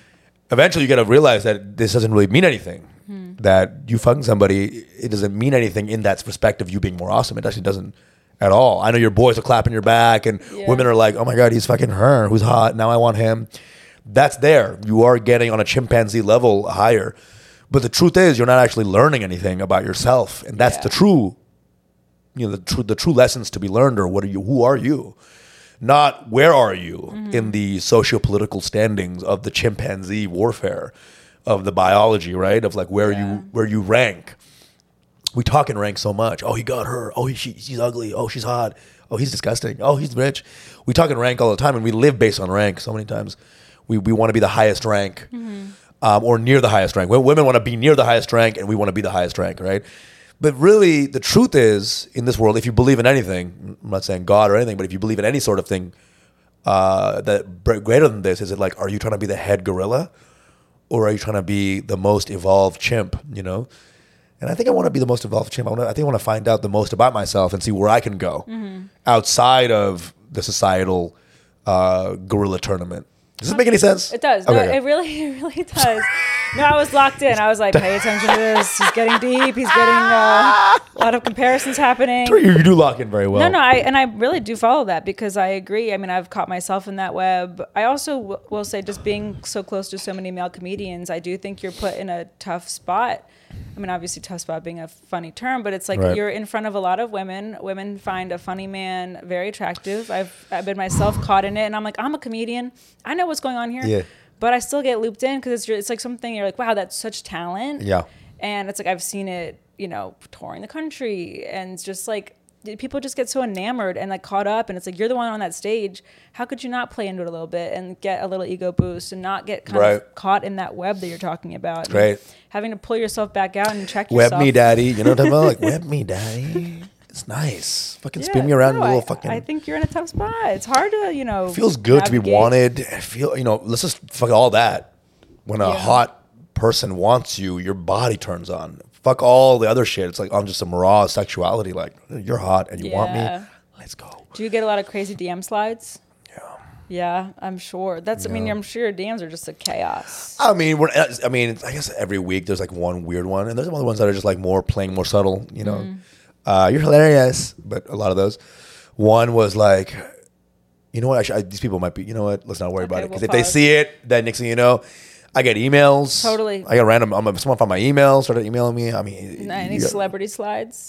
eventually you got to realize that this doesn't really mean anything. That you fucking somebody, it doesn't mean anything in that respect of you being more awesome. It actually doesn't at all. I know your boys are clapping your back and women are like, oh my God, he's fucking her. Who's hot? Now I want him. That's there. You are getting on a chimpanzee level higher. But the truth is you're not actually learning anything about yourself. And that's the true, the true lessons to be learned are who are you? Not where are you in the socio-political standings of the chimpanzee warfare. Of the biology, right? Of like where you rank. We talk in rank so much. Oh, he got her. Oh, she's ugly. Oh, she's hot. Oh, he's disgusting. Oh, he's rich. We talk in rank all the time, and we live based on rank. So many times, we want to be the highest rank, or near the highest rank. Women want to be near the highest rank, and we want to be the highest rank, right? But really, the truth is, in this world, if you believe in anything, I'm not saying God or anything, but if you believe in any sort of thing that greater than this, is it like, are you trying to be the head gorilla? Or are you trying to be the most evolved chimp, And I think I want to be the most evolved chimp. I think I want to find out the most about myself and see where I can go outside of the societal gorilla tournament. Does this make any sense? It does. Okay. No, it really does. No, I was locked in. I was like, pay attention to this. He's getting deep. He's getting a lot of comparisons happening. You do lock in very well. No, I really do follow that because I agree. I mean, I've caught myself in that web. I also will say just being so close to so many male comedians, I do think you're put in a tough spot. I mean, obviously tough spot being a funny term, but it's like you're in front of a lot of women. Women find a funny man very attractive. I've been myself caught in it, and I'm like, I'm a comedian. I know what's going on here. Yeah. But I still get looped in because it's like something you're like, wow, that's such talent. Yeah. And it's like I've seen it, touring the country, and it's just like people just get so enamored and like caught up, and it's like you're the one on that stage. How could you not play into it a little bit and get a little ego boost and not get kind of caught in that web that you're talking about? Great. Having to pull yourself back out and check yourself. Web me, daddy. You know what I'm talking about? Like, web me, daddy. It's nice. Fucking spin me around in a little fucking. I think you're in a tough spot. It's hard to, It feels good to be wanted. Let's just fuck all that. When a hot person wants you, your body turns on. Fuck all the other shit. It's like I'm just some raw sexuality. Like, you're hot and you want me. Let's go. Do you get a lot of crazy DM slides? Yeah, I'm sure. I mean, I'm sure your DMs are just a chaos. I mean, I guess every week there's like one weird one, and there's other ones that are just like more subtle. You're hilarious, but a lot of those. One was like, you know what? These people might be. You know what? Let's not worry about it because if they see it, then next thing you know, I get emails. Totally. I got random. Someone found my email, started emailing me. I mean, any celebrity slides?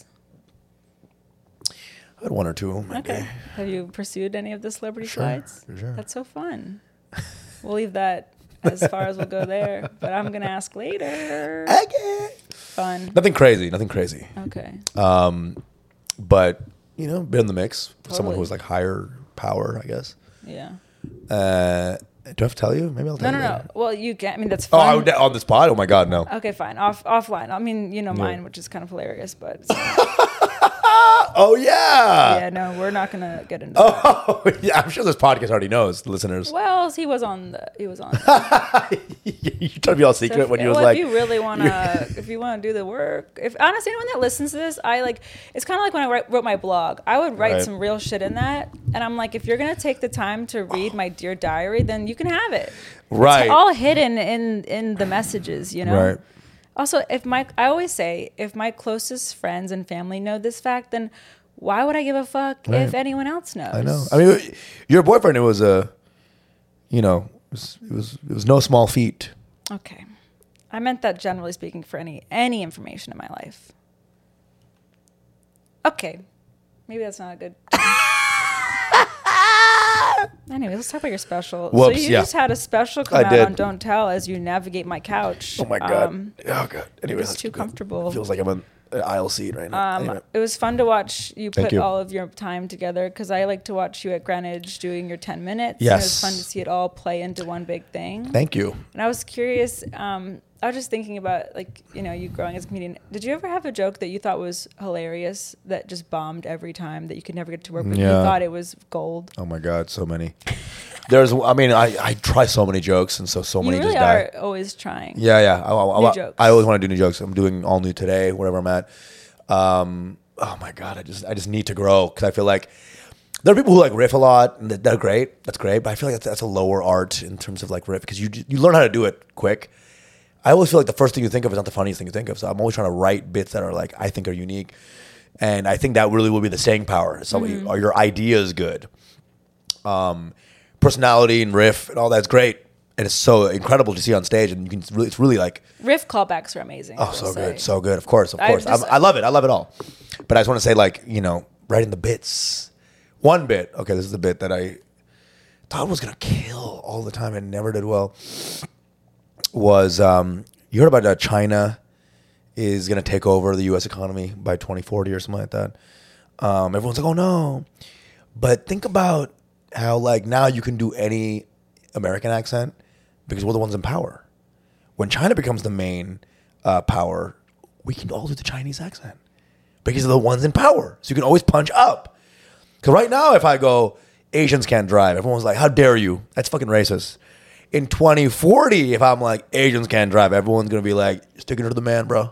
I had one or two. Okay. Have you pursued any of the celebrity slides? Sure. That's so fun. We'll leave that as far as we'll go there, but I'm gonna ask later. Okay. Fun. Nothing crazy. Okay. But been in the mix. Someone who was like higher power, I guess. Yeah. Do I have to tell you? Maybe I'll tell you. No. Well, you can. I mean, that's fun. On this pod? Oh my God, no. Okay, fine. Offline. I mean, mine, which is kind of hilarious, but. Oh yeah. Yeah, no, we're not gonna get into that. Oh yeah, I'm sure this podcast already knows, the listeners. Well, he was on. You trying to be all secret when you was like. If you really wanna, if you wanna do the work, if honestly anyone that listens to this, it's kind of like when I wrote my blog. I would write some real shit in that, and I'm like, if you're gonna take the time to read my dear diary, then you can have it. Right. It's all hidden in the messages, Right. Also, I always say, if my closest friends and family know this fact, then why would I give a fuck if anyone else knows? I know. I mean, your boyfriend, it was it was no small feat. Okay. I meant that generally speaking for any information in my life. Okay. Maybe that's not a good... Anyway, let's talk about your special. Whoops, so you just had a special come out on Don't Tell as you navigate my couch. Oh my God. Oh God. Anyway, it's too comfortable. It feels like I'm on an aisle seat right now. Anyway. It was fun to watch you put all of your time together because I like to watch you at Greenwich doing your 10 minutes. Yes. And it was fun to see it all play into one big thing. Thank you. And I was curious. I was just thinking about you growing as a comedian. Did you ever have a joke that you thought was hilarious that just bombed every time that you could never get to work with? You thought it was gold. Oh my God, so many. I try so many jokes and so many really just die. You are always trying. Yeah. New jokes. I always want to do new jokes. I'm doing all new today, wherever I'm at. Oh my God, I just need to grow because I feel like There are people who like riff a lot, and they're great. That's great, but I feel like that's a lower art in terms of like riff because you learn how to do it quick. I always feel like the first thing you think of is not the funniest thing you think of. So I'm always trying to write bits that are like I think are unique, and I think that really will be the staying power. Somebody or your idea is good, personality and riff and all that's great, and it's so incredible to see on stage. And you can really, it's really like riff callbacks are amazing. oh, so good, so good. Of course. I love it. I love it all. But I just want to say, like, you know, writing the bits. One bit. Okay, this is the bit that I thought was gonna kill all the time and never did well. Was you heard about China is gonna take over the U.S. economy by 2040 or something like that? Everyone's like, oh no, but think about how like now you can do any American accent because we're the ones in power. When China becomes the main power, we can all do the Chinese accent because they're the ones in power. So you can always punch up. Because right now, if I go, Asians can't drive, everyone's like, how dare you? That's fucking racist. In 2040, if I'm like, Asians can't drive, everyone's going to be like, you're sticking to the man, bro.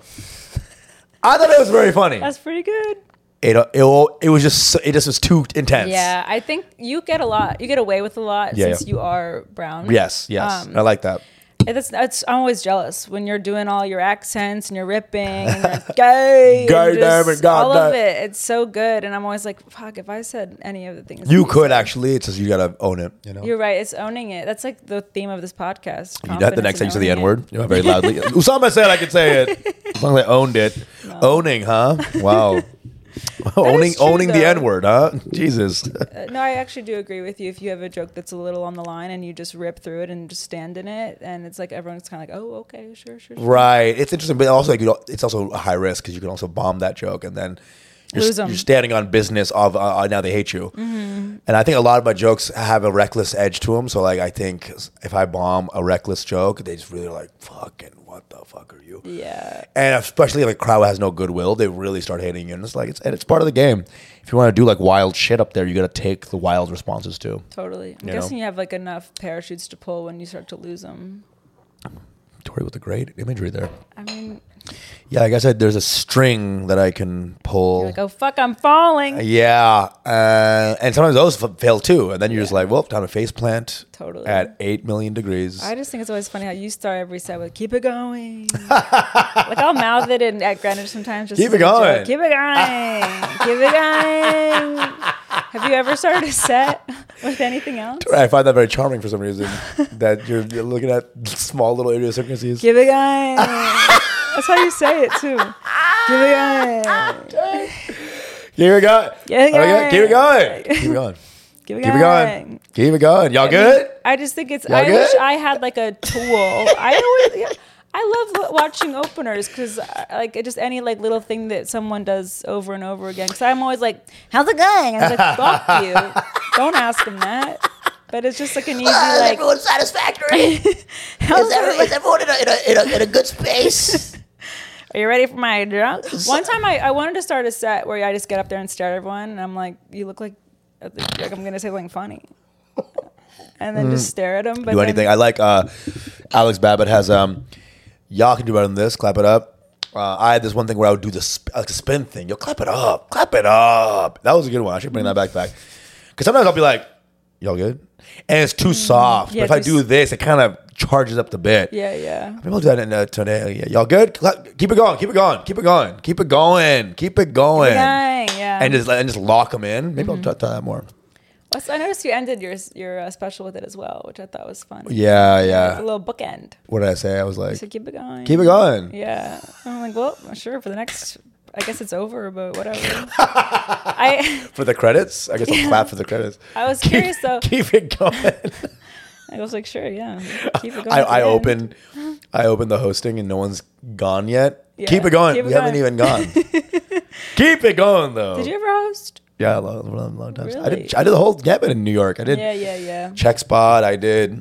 I thought it was very funny. That's pretty good. It was just was too intense. Yeah, I think you get away with a lot since you are brown. Yes, I like that. I'm always jealous when you're doing all your accents and you're ripping and you're gay. All of it. It's so good. And I'm always like, fuck, if I said any of the things. You could actually. It's just you got to own it, you know? You're right. It's owning it. That's like the theme of this podcast. The next time you say the N-word, you know, very loudly. Usama said I could say it. As long as I owned it. No. Owning, huh? Wow. owning the N-word, huh? Jesus. No, I actually do agree with you. If you have a joke that's a little on the line and you just rip through it and just stand in it, and it's like everyone's kind of like, oh, okay, sure. Right. It's interesting, but also it's also a high risk because you can also bomb that joke and then you're standing on business of now they hate you. Mm-hmm. And I think a lot of my jokes have a reckless edge to them. So like I think if I bomb a reckless joke, they just really like fucking what the fuck are you? Yeah. And especially if a crowd has no goodwill, they really start hating you. And it's like it's part of the game. If you want to do like wild shit up there, you got to take the wild responses too. Totally. I'm guessing you have like enough parachutes to pull when you start to lose them. Tori with the great imagery there. I mean, yeah, like I said, there's a string that I can pull. You're like, oh fuck, I'm falling. Yeah, and sometimes those fail too, and then you're just like, well, time to face plant. Totally. At 8 million degrees. I just think it's always funny how you start every set with "keep it going." Like I'll mouth it at Greenwich sometimes. Just keep it going. Keep it going. Keep it going. Have you ever started a set with anything else? I find that very charming for some reason. That you're looking at small little idiosyncrasies. Keep it going. That's how you say it too. Keep it going. Keep it going. Keep it going. Keep it going. Keep it going. Keep it going. Keep it going. Y'all good? I just think it's. I wish I had like a tool. I love watching openers because like just any like little thing that someone does over and over again. Because I'm always like, "How's it going?" And it's like, "Fuck you." Don't ask them that. But it's just like an easy like. Everyone's satisfactory. Is everyone in a good space? Are you ready for my drunk? One time I wanted to start a set where I just get up there and stare at everyone, and I'm like, "You look like I'm gonna say something funny," and then just stare at them. But do anything. I like Alex Babbitt has y'all can do better than this. Clap it up. I had this one thing where I would do the spin thing. Yo, clap it up. Clap it up. That was a good one. I should bring that back. Because sometimes I'll be like, y'all good? And it's too soft. Yeah, but if I do this, it kind of charges up the bit. Yeah. Maybe I'll do that in today. Yeah. Y'all good? Keep it going. Keep it going. Keep it going. Keep it going. Keep it going. Yeah. And just lock them in. Maybe I'll try that more. I noticed you ended your special with it as well, which I thought was fun. Yeah. A little bookend. What did I say? I was like, so keep it going. Keep it going. Yeah. I'm like, well, sure, for the next, I guess it's over, but whatever. For the credits? I guess I'll clap for the credits. I was curious though. Keep it going. I was like, sure, yeah. Keep it going. I opened the hosting and no one's gone yet. Yeah, keep it going. We haven't even gone. Keep it going though. Did you ever host? Yeah, a long time. Really? I did the whole gamut in New York. I did. Yeah. Check Spot. I did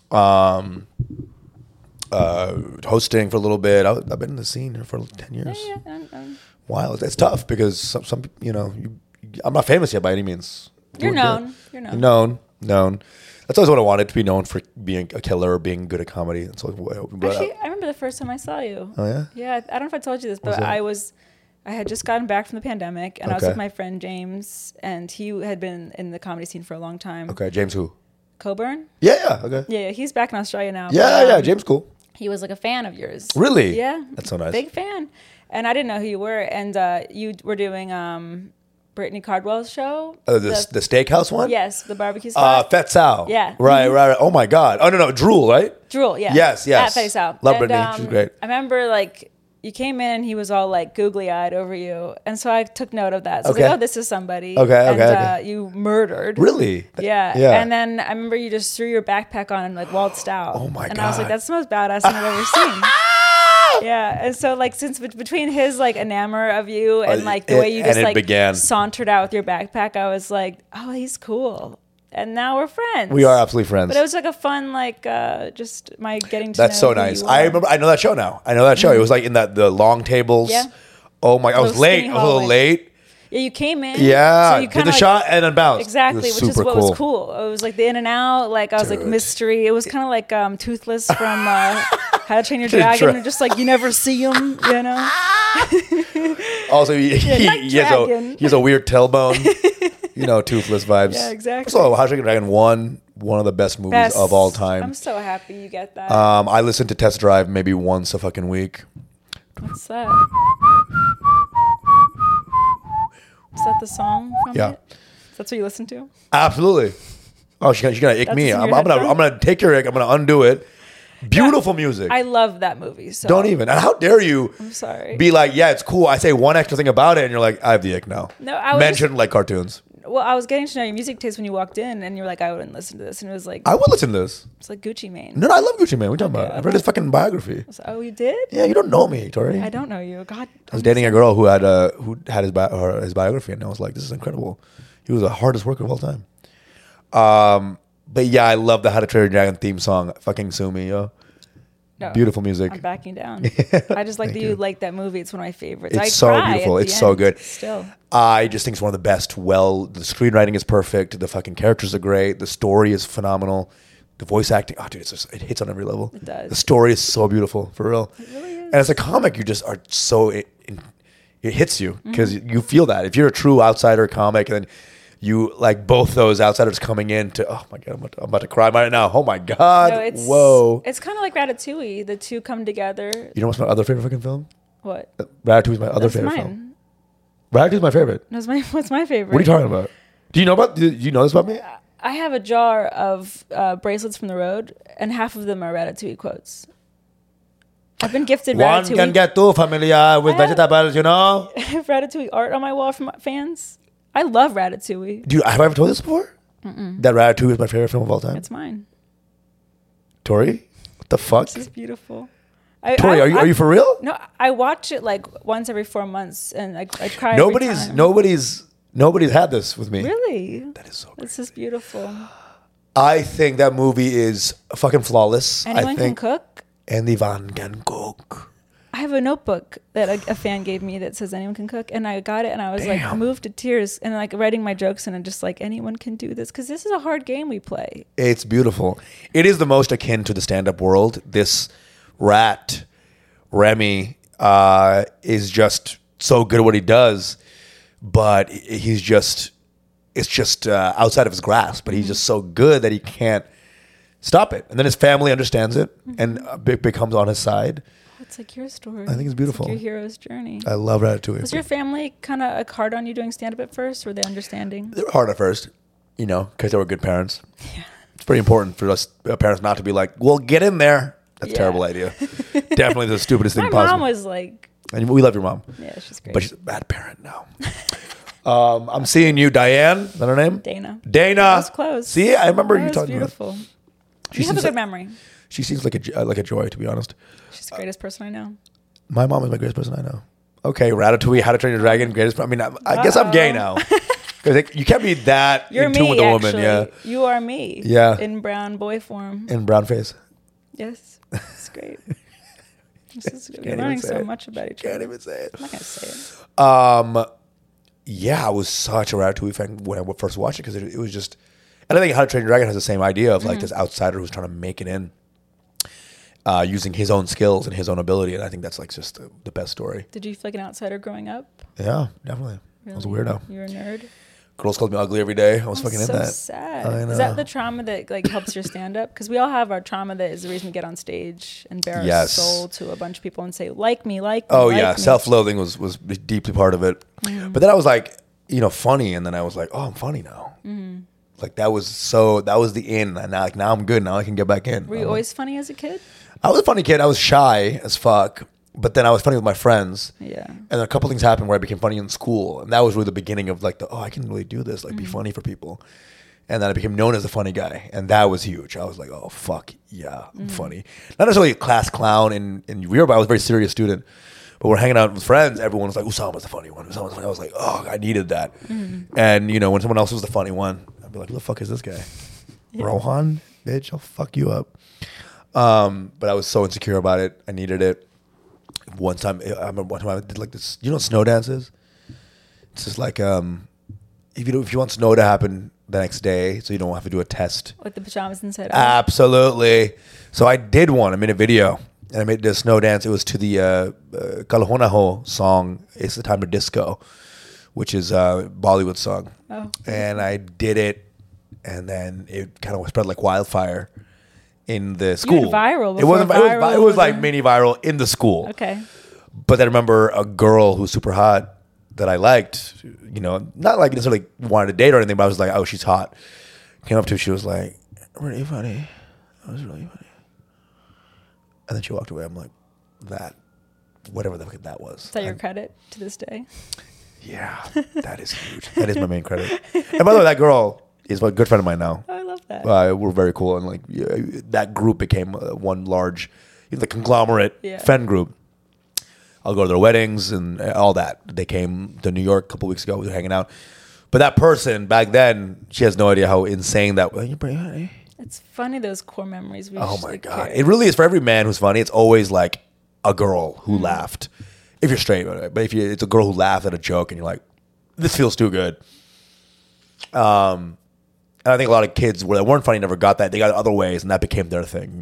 hosting for a little bit. I've been in the scene here for 10 years. Yeah. Wow, it's tough because some I'm not famous yet by any means. You're known. Known. That's always what I wanted, to be known for being a killer or being good at comedy. That's always what I Actually, I remember the first time I saw you. Oh yeah. Yeah, I don't know if I told you this, but I I had just gotten back from the pandemic, and I was Okay. with my friend James, and he had been in the comedy scene for a long time. Okay, James who? Coburn? Yeah, okay. Yeah, he's back in Australia now. Yeah, but, yeah, James cool. He was like a fan of yours. Really? Yeah. That's so nice. Big fan. And I didn't know who you were. And you were doing Brittany Cardwell's show. The steakhouse one? Yes, the barbecue spot. Fat Sal. Yeah. Right. Oh my God. Oh, no. Drool, right? Drool, yeah. Yes. At Fatty Sal. Love And, Brittany. She's great. I remember like you came in and he was all like googly-eyed over you. And so I took note of that. So I was Okay. like, oh, this is somebody. Okay, and, okay. You murdered. Really? Yeah. Yeah. And then I remember you just threw your backpack on and like waltzed out. Oh my And I was like, God. that's the most badass thing I've ever seen. Yeah, and so like since between his like enamor of you and like the way you just and it like began. sauntered out with your backpack, I was like, oh, he's cool. And now we're friends. We are absolutely friends. But it was like a fun like just my getting to That's know so who nice. you I are. remember. I know that show now. I know that show. It was like in the long tables. Yeah. Oh my! I was Those late. skinny I was a little hallways. late. Yeah, you came in. Yeah. so you Did kinda, the like, shot and then bounced. Exactly, It was which is super what was cool. It was like the in and out. Like I was like Dude. mystery. It was kind of like Toothless from How to Train Your Dragon. And just like you never see him, you know. Also, Night he Dragon. has a weird tailbone. Toothless vibes. Yeah, exactly. So, How to Train Your Dragon 1, one of the best movies Best. of all time. I'm so happy you get that. I listen to Test Drive maybe once a fucking week. What's that? Is that the song from Yeah. it? That's what you listen to? Absolutely. Oh, she's gonna ick That's me. in I'm your gonna headphones? take your ick. I'm gonna undo it. Beautiful music. I love that movie. So Don't even. And how dare you I'm sorry. be like, yeah, it's cool. I say one extra thing about it, and you're like, I have the ick now. No, I was Mention like cartoons. Well, I was getting to know your music taste when you walked in, and you were like, I wouldn't listen to this. And it was like, I would listen to this. it's like Gucci Mane. No, I love Gucci Mane. What are you talking about? I've read his fucking biography. So, oh, you did? Yeah, you don't know me, Tori. I don't know you. God. I was dating a girl who had his biography, and I was like, "This is incredible." He was the hardest worker of all time. But yeah, I love the How to Train Your Dragon theme song. Fucking sue me, yo. No, Beautiful music. I'm backing down. I just like that you like that movie. It's one of my favorites. It's I so cry beautiful. at It's the so end good. Still. I just think it's one of the best. The screenwriting is perfect. The fucking characters are great. The story is phenomenal. The voice acting, oh dude, it hits on every level. It does. The story is so beautiful, for real. It really is. And as a comic, you just are so it hits you because Mm-hmm. you feel that. If you're a true outsider comic, and then you like both those outsiders coming in to, oh my god, I'm about to cry right now. Oh my god, No, it's, whoa. It's kind of like Ratatouille. The two come together. You know what's my other favorite fucking film? What? Ratatouille is my other That's favorite mine. film. Ratatouille is my favorite. What's my favorite? What are you talking about? Do you know this about me? I have a jar of bracelets from the road, and half of them are Ratatouille quotes. I've been gifted One can get too familiar with I have- vegetables, you know? Ratatouille art on my wall from fans. I love Ratatouille. Dude, have I ever told you this before? That Ratatouille is my favorite film of all time. It's mine. Tori? What the fuck? This is beautiful. Tori, are you for real? No, I watch it like once every 4 months, and I cry. every time. Nobody's had this with me. Really. That is so great. This is beautiful. I think that movie is fucking flawless. Anyone I can think cook. anyone can cook. I have a notebook that a fan gave me that says anyone can cook, and I got it, and I was like Damn. moved to tears, and like writing my jokes, and just like anyone can do this because this is a hard game we play. It's beautiful. It is the most akin to the stand-up world. This rat, Remy, is just so good at what he does, but it's just outside of his grasp. But he's just so good that he can't stop it. And then his family understands it and becomes on his side. It's like your story. I think it's beautiful. Like your hero's journey. I love Ratatouille. Was your family kind of hard on you doing stand-up at first? Were they understanding? They were hard at first, because they were good parents. Yeah. It's pretty important for us parents not to be like, well, get in there. That's a Yeah. terrible idea. Definitely the stupidest thing My possible. mom was like, And we love your mom. yeah, she's great. But she's a bad parent now. I'm seeing you, Diane. Is that her name? Dana. Dana. That was close. See, I remember That you was talking beautiful. about. You have a seems good memory. She seems like a joy, to be honest. She's the greatest person I know. My mom is my greatest person I know. Okay, Ratatouille, How to Train Your Dragon, greatest. I mean, I guess I'm gay now because you can't be that You're in tune me, with a woman. actually. Yeah, You are me. Yeah. In brown boy form. in brown face. Yes. It's great. This is, we're even learning say so it. much about each Can't other. even say it. I'm not going to say it. Yeah, I was such a Ratatouille fan when I first watched it because it was just. And I think How to Train Your Dragon has the same idea of like this outsider who's trying to make it in. using his own skills and his own ability. And I think that's like just the best story. Did you feel like an outsider growing up? Yeah, definitely. Really? I was a weirdo. You were a nerd? Girls called me ugly every day. I was fucking so in that. Sad. I know. Is that the trauma that like helps your stand up? Because we all have our trauma that is the reason we get on stage and bare our Yes. soul to a bunch of people and say, like me, like me. Oh like yeah, me. self-loathing was deeply part of it. But then I was like, funny, and then I was like, oh, I'm funny now. Like that was the in, and now I'm good. Now I can get back in. Were you always funny as a kid? I was a funny kid. I was shy as fuck, but then I was funny with my friends. Yeah. And then a couple things happened where I became funny in school, and that was really the beginning of like I can really do this, like be funny for people. And then I became known as a funny guy, and that was huge. I was like, oh fuck yeah, I'm funny. Not necessarily a class clown in Europe. I was a very serious student. But we're hanging out with friends. Everyone was like, Usama's the funny one. Usama's funny. I was like, oh, I needed that. And, when someone else was the funny one, I'd be like, who the fuck is this guy? Rohan? Bitch, I'll fuck you up. But I was so insecure about it. I needed it. I remember one time I did like this. You know what snow dance is? It's just like, if you want snow to happen the next day so you don't have to do a test. Like the pajamas inside out? Absolutely. So I did one. I made a video. And I made the snow dance. It was to the Kalahonaho song, It's the Time to Disco, which is a Bollywood song. Oh. And I did it, and then it kind of spread like wildfire in the school. You went viral It wasn't before viral. It was like mini viral in the school. Okay. But then I remember a girl who's super hot that I liked, not like necessarily wanted to date or anything, but I was like, oh, she's hot. Came up to her, she was like, really funny. That was really funny. And then she walked away. I'm like, whatever the fuck that was. Is that your credit to this day? Yeah, that is huge. That is my main credit. And by the way, that girl is a good friend of mine now. Oh, I love that. We're very cool. And like that group became one large, the conglomerate friend group. I'll go to their weddings and all that. They came to New York a couple weeks ago. We were hanging out. But that person back then, she has no idea how insane that was. It's funny, those core memories. Oh my God. It really is. For every man who's funny, it's always like a girl who laughed. If you're straight, but if it's a girl who laughed at a joke and you're like, this feels too good. And I think a lot of kids where they weren't funny never got that. They got it other ways, and that became their thing,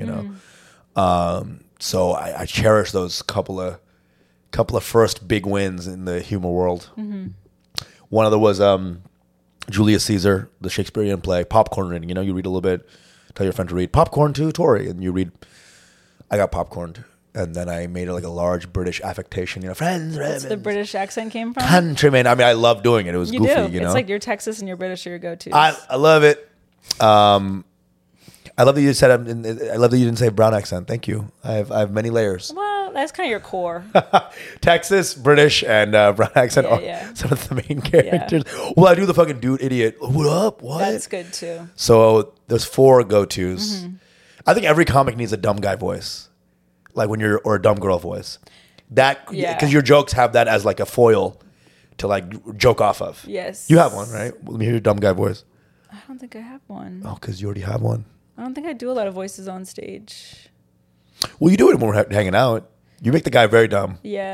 So I cherish those couple of first big wins in the humor world. One of them was Julius Caesar, the Shakespearean play, popcorn reading. You read a little bit, tell your friend to read popcorn too, Tori, and you read. I got popcorned, and then I made it like a large British affectation. Friends. That's the British accent came from? Countrymen. I mean, I love doing it. It was goofy. It's like your Texas and your British are your go-tos. I love it. I love that you said. I love that you didn't say brown accent. Thank you. I have many layers. Well, that's kind of your core. Texas, British, and brown accent are some of the main characters. Yeah. Well, I do the fucking dude idiot. What up? What? That's good too. So there's 4 go-tos. I think every comic needs a dumb guy voice, like or a dumb girl voice. Because your jokes have that as like a foil to like joke off of. Yes. You have one, right? Let me hear your dumb guy voice. I don't think I have one. Oh, because you already have one. I don't think I do a lot of voices on stage. Well, you do it when we're hanging out. You make the guy very dumb. Yeah.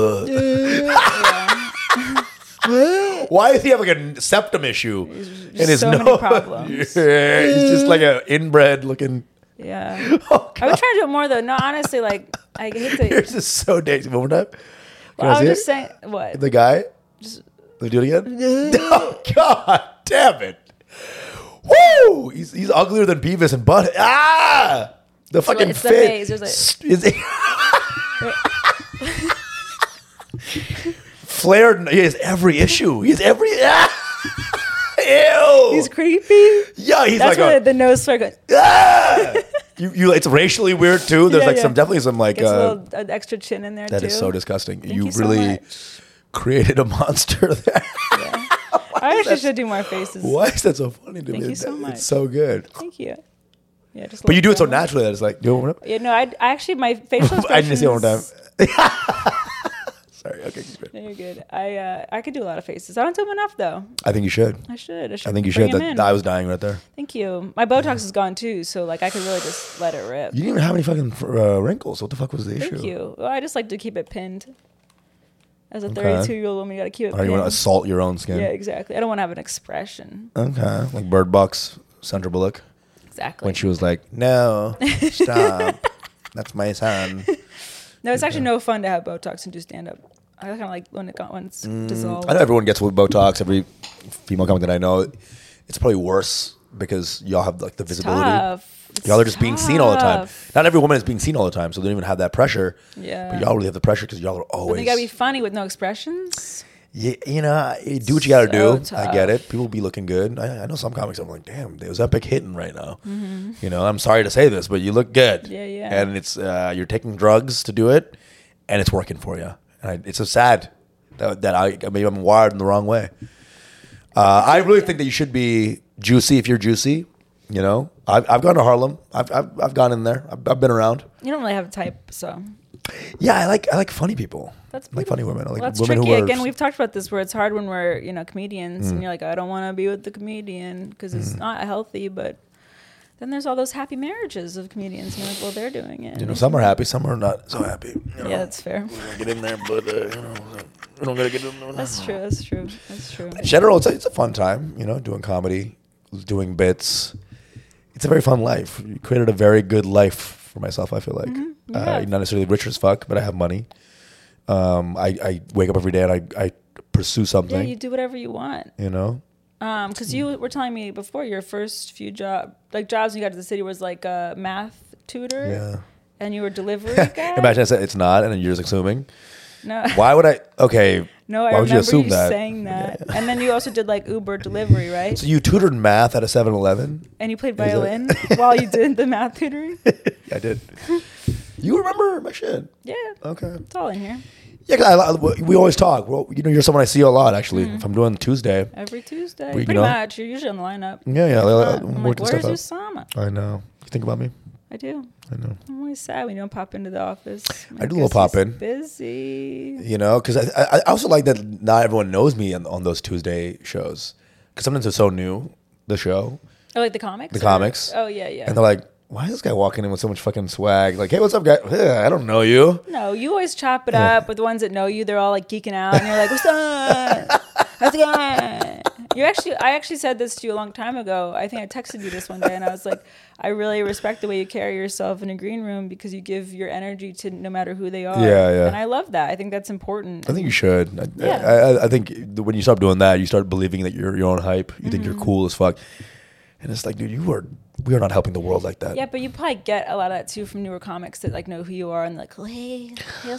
Why does he have like a septum issue in his nose? Many problems. Yeah, he's just like an inbred looking. Yeah. Oh, I would try to do it more though. No, honestly, like I hate to. Yours is so dating. One more time. Well, I was just saying what the guy. Let me do it again. Oh God damn it! Woo! He's uglier than Beavis and Butt. Ah! The fucking it's fit. The face. Flared. He has every issue. He has every. Ew. He's creepy. Yeah, he's that's like where the nose sweat goes. Ah! You. It's racially weird too. There's definitely some like gets a little extra chin in there that too. That is so disgusting. Thank you so really much. Created a monster there. Yeah. I actually should do more faces. Why is that so funny to me? Thank you so much. It's so good. Thank you. Yeah, just. But you do it so naturally that it's like, do it one time. Yeah, no, I actually my facial expressions. I didn't see it one time. Sorry. Okay. No, you're good. I could do a lot of faces. I don't do them enough though. I think you should. I should. I think you should. I was dying right there. Thank you. My Botox is gone too, so like I could really just let it rip. You didn't even have any fucking wrinkles. What the fuck was the issue? Thank you. Well, I just like to keep it pinned. As a 32-year-old woman, you got to keep it pinned. You want to assault your own skin? Yeah, exactly. I don't want to have an expression. Okay, like Bird Box, Sandra Bullock. Exactly. When she was like, "No, stop." That's my son. No, it's actually no fun to have Botox and do stand up. I kind of like when it's dissolved. I know everyone gets with Botox. Every female comic that I know, it's probably worse because y'all have like the visibility. Y'all are just being seen all the time. Not every woman is being seen all the time, so they don't even have that pressure. Yeah. But y'all really have the pressure because y'all are always. But they gotta be funny with no expressions. Yeah, you know, you do what you gotta do. Tough. I get it. People be looking good. I know some comics. I'm like, damn, there's Epic hitting right now. Mm-hmm. You know, I'm sorry to say this, but you look good. Yeah, yeah. And it's you're taking drugs to do it, and it's working for you. And it's so sad that maybe I'm wired in the wrong way. I really think that you should be juicy if you're juicy. You know, I've gone to Harlem. I've gone in there. I've been around. You don't really have a type, so. Yeah, I like funny people. That's I like funny women. I like that's women tricky. who are Again, we've talked about this where it's hard when we're comedians and you're like, I don't want to be with the comedian because it's not healthy. But then there's all those happy marriages of comedians. And you're like, well, they're doing it. You know, some are happy, some are not so happy. You know? Yeah, that's fair. We're gonna get in there, but you know, we don't gotta get in there. That's true. That's true. That's true. In general, it's a fun time. You know, doing comedy, doing bits. It's a very fun life. You created a very good life for myself. I feel like Yeah. not necessarily rich as fuck, but I have money. I wake up every day and I pursue something. Yeah, you do whatever you want. You know. Because you were telling me before your first few jobs when you got to the city was like a math tutor. Yeah. And you were a delivery guy. Imagine I said it's not, and then you're just assuming. No. Why would I? Okay. No, I why would remember you assume you that? saying that. Yeah. And then you also did like Uber delivery, right? So you tutored math at a 7-Eleven? And you played violin while you did the math tutoring? Yeah, I did. You remember my shit? Yeah. Okay. It's all in here. Yeah, 'cause we always talk. Well, you know, you're someone I see a lot, actually. If I'm doing Tuesday. Every Tuesday. You Pretty know? much. You're usually on the lineup. Yeah. I'm like, where's Usama? I know. You think about me? I do. I know. I'm always sad when you don't pop into the office. I do a little pop in. Busy. You know, because I also like that not everyone knows me on those Tuesday shows. Because sometimes it's so new, the show. Oh, like the comics? The comics. Oh, yeah, yeah. And they're like, why is this guy walking in with so much fucking swag? Like, hey, what's up, guy? I don't know you. No, you always chop it up with the ones that know you. They're all like geeking out. And you're like, what's up? How's it going? I actually said this to you a long time ago. I think I texted you this one day and I was like, I really respect the way you carry yourself in a green room because you give your energy to no matter who they are. Yeah, yeah. And I love that. I think that's important. I think you should. Yeah. I think when you start doing that, you start believing that you're your own hype. You think you're cool as fuck. And it's like, dude, we are not helping the world like that. Yeah, but you probably get a lot of that too from newer comics that like know who you are and like, oh, hey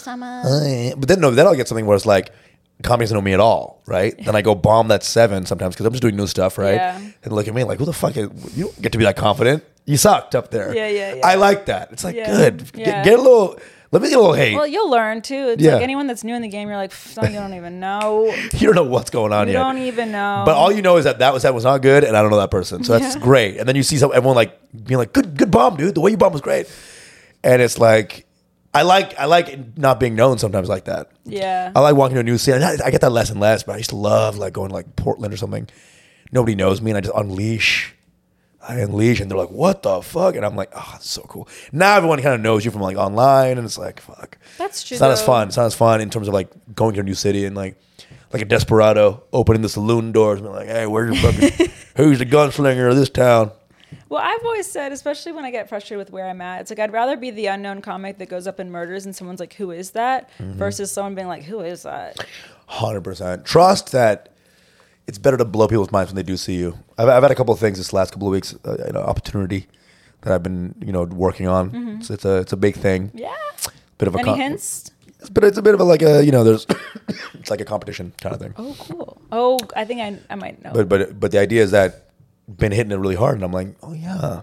Osama. But then I'll get something where it's like, comics don't know me at all, right? Then I go bomb that 7 sometimes because I'm just doing new stuff, right? Yeah. And look at me like, who the fuck you don't get to be that confident. You sucked up there. Yeah. I like that. It's like, good. Yeah. Get a little, let me get a little hate. Well, you'll learn too. It's like anyone that's new in the game, you're like, you don't even know. You don't know what's going on You yet. don't even know. But all you know is that was not good, and I don't know that person. So that's great. And then you see everyone like being like, good bomb, dude. The way you bomb was great. And it's like, I like not being known sometimes like that. Yeah. I like walking to a new city. I get that less and less, but I used to love like going to like Portland or something. Nobody knows me, and I just unleash. And they're like, what the fuck? And I'm like, oh, that's so cool. Now everyone kind of knows you from like online, and it's like, fuck. That's true. It's not as fun. It's not as fun in terms of like going to a new city and like a desperado opening the saloon doors and being like, hey, where's your fucking, who's the gunslinger of this town? Well, I've always said, especially when I get frustrated with where I'm at, it's like I'd rather be the unknown comic that goes up and murders and someone's like, who is that? Versus someone being like, who is that? 100%. Trust that it's better to blow people's minds when they do see you. I've had a couple of things this last couple of weeks, opportunity that I've been, working on. So it's a big thing. Yeah. Bit of a Any hints? But it's a bit of a like a there's it's like a competition kind of thing. Oh, cool. Oh, I think I might know. But the idea is that been hitting it really hard, and I'm like, oh yeah,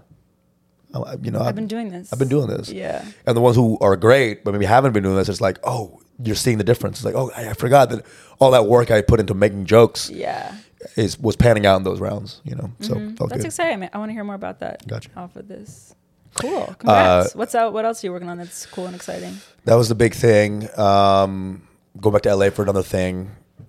I've been doing this. I've been doing this. Yeah. And the ones who are great, but maybe haven't been doing this, it's like, oh, you're seeing the difference. It's like, oh, I forgot that all that work I put into making jokes was panning out in those rounds. So felt that's good. exciting. I want to hear more about that. Gotcha. Off of this. Cool. Congrats. What's out? What else are you working on that's cool and exciting? That was the big thing. Go back to LA for another thing.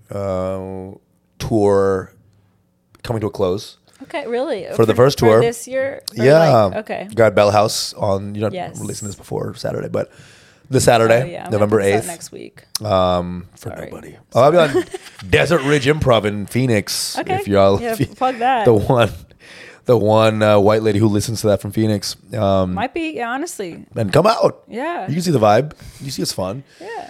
Tour coming to a close. Okay, really? For the first tour. For this year? Or yeah. Okay. Got Bell House on, Yes. releasing this before Saturday, but this Saturday, November 8th. Next week. For nobody. I'll be on Desert Ridge Improv in Phoenix. Okay. If y'all, plug that. The one. the one white lady who listens to that from Phoenix. Might be, yeah, honestly. And come out. Yeah. You can see the vibe. You see it's fun. Yeah.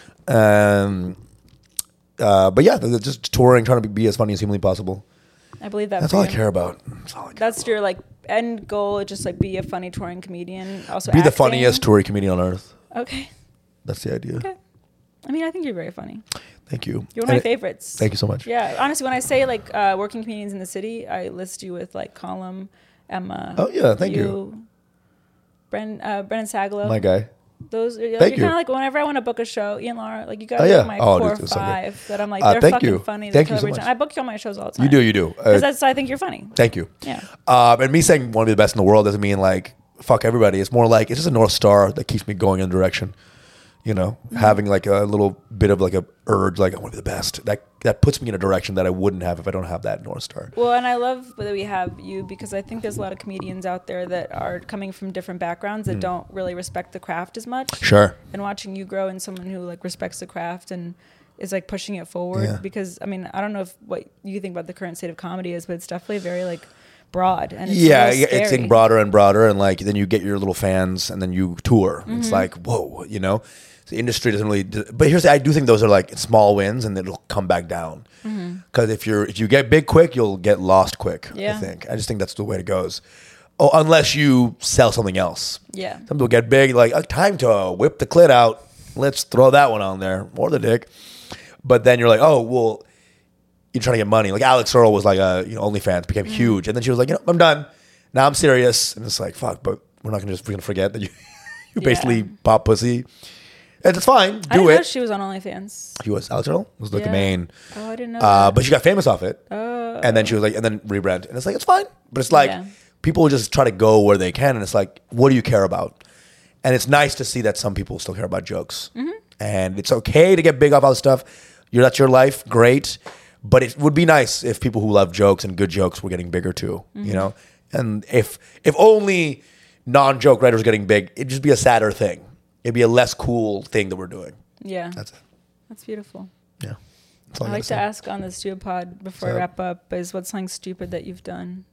But yeah, just touring, trying to be as funny as humanly possible. I believe that. That's all I care about. That's all I care That's your like end goal. Just like be a funny touring comedian. Also, be the acting. funniest touring comedian on earth. Okay. That's the idea. Okay. I mean, I think you're very funny. Thank you. You're one of my favorites. Thank you so much. Yeah, honestly, when I say like working comedians in the city, I list you with like Colum, Emma. Oh yeah, thank you. Brendan Sagalow. My guy. Those you're Thank kind of you. like whenever I want to book a show, Ian Laura, like you guys Oh, yeah. are my Oh, core dude, it's so good. five that I'm like they're thank fucking you. funny. Thank They you kill so every much. time. I book you on my shows all the time. You do. Because I think you're funny. Thank you. Yeah. And me saying want to be the best in the world doesn't mean like fuck everybody. It's more like it's just a North Star that keeps me going in a direction. You know, having like a little bit of like a urge, like I want to be the best. That puts me in a direction that I wouldn't have if I don't have that North Star. Well, and I love that we have you because I think there's a lot of comedians out there that are coming from different backgrounds that don't really respect the craft as much. Sure. And watching you grow and someone who like respects the craft and is like pushing it forward Yeah. because I mean I don't know if what you think about the current state of comedy is, but it's definitely very like broad and it's Yeah, real it's scary. getting broader and broader, and like then you get your little fans, and then you tour. It's like whoa, you know. The industry doesn't really, but here's the, I do think those are like small wins, and it'll come back down. Because if you get big quick, you'll get lost quick. Yeah. I just think that's the way it goes. Oh, unless you sell something else. Yeah. Some people get big, like time to whip the clit out. Let's throw that one on there, or the dick. But then you're like, oh well, you're trying to get money. Like Alex Earl was like a OnlyFans became huge, and then she was like, I'm done. Now I'm serious, and it's like fuck. But we're gonna forget that you basically pop pussy. And it's fine. I Do didn't know it. she was on OnlyFans. He was Alex Earl was like the Yeah. main. Oh, I didn't know. That. But she got famous off it. Oh. And then she was like, and then rebrand. And it's like, it's fine. But it's like, Yeah. people just try to go where they can. And it's like, what do you care about? And it's nice to see that some people still care about jokes. And it's okay to get big off all this stuff. That's your life. Great. But it would be nice if people who love jokes and good jokes were getting bigger too, you know? And if only non-joke writers were getting big, it'd just be a sadder thing. It'd be a less cool thing that we're doing. Yeah. That's it. That's beautiful. Yeah. That's all I I like to ask on the Stupid Pod before I So- wrap up is what's something stupid that you've done?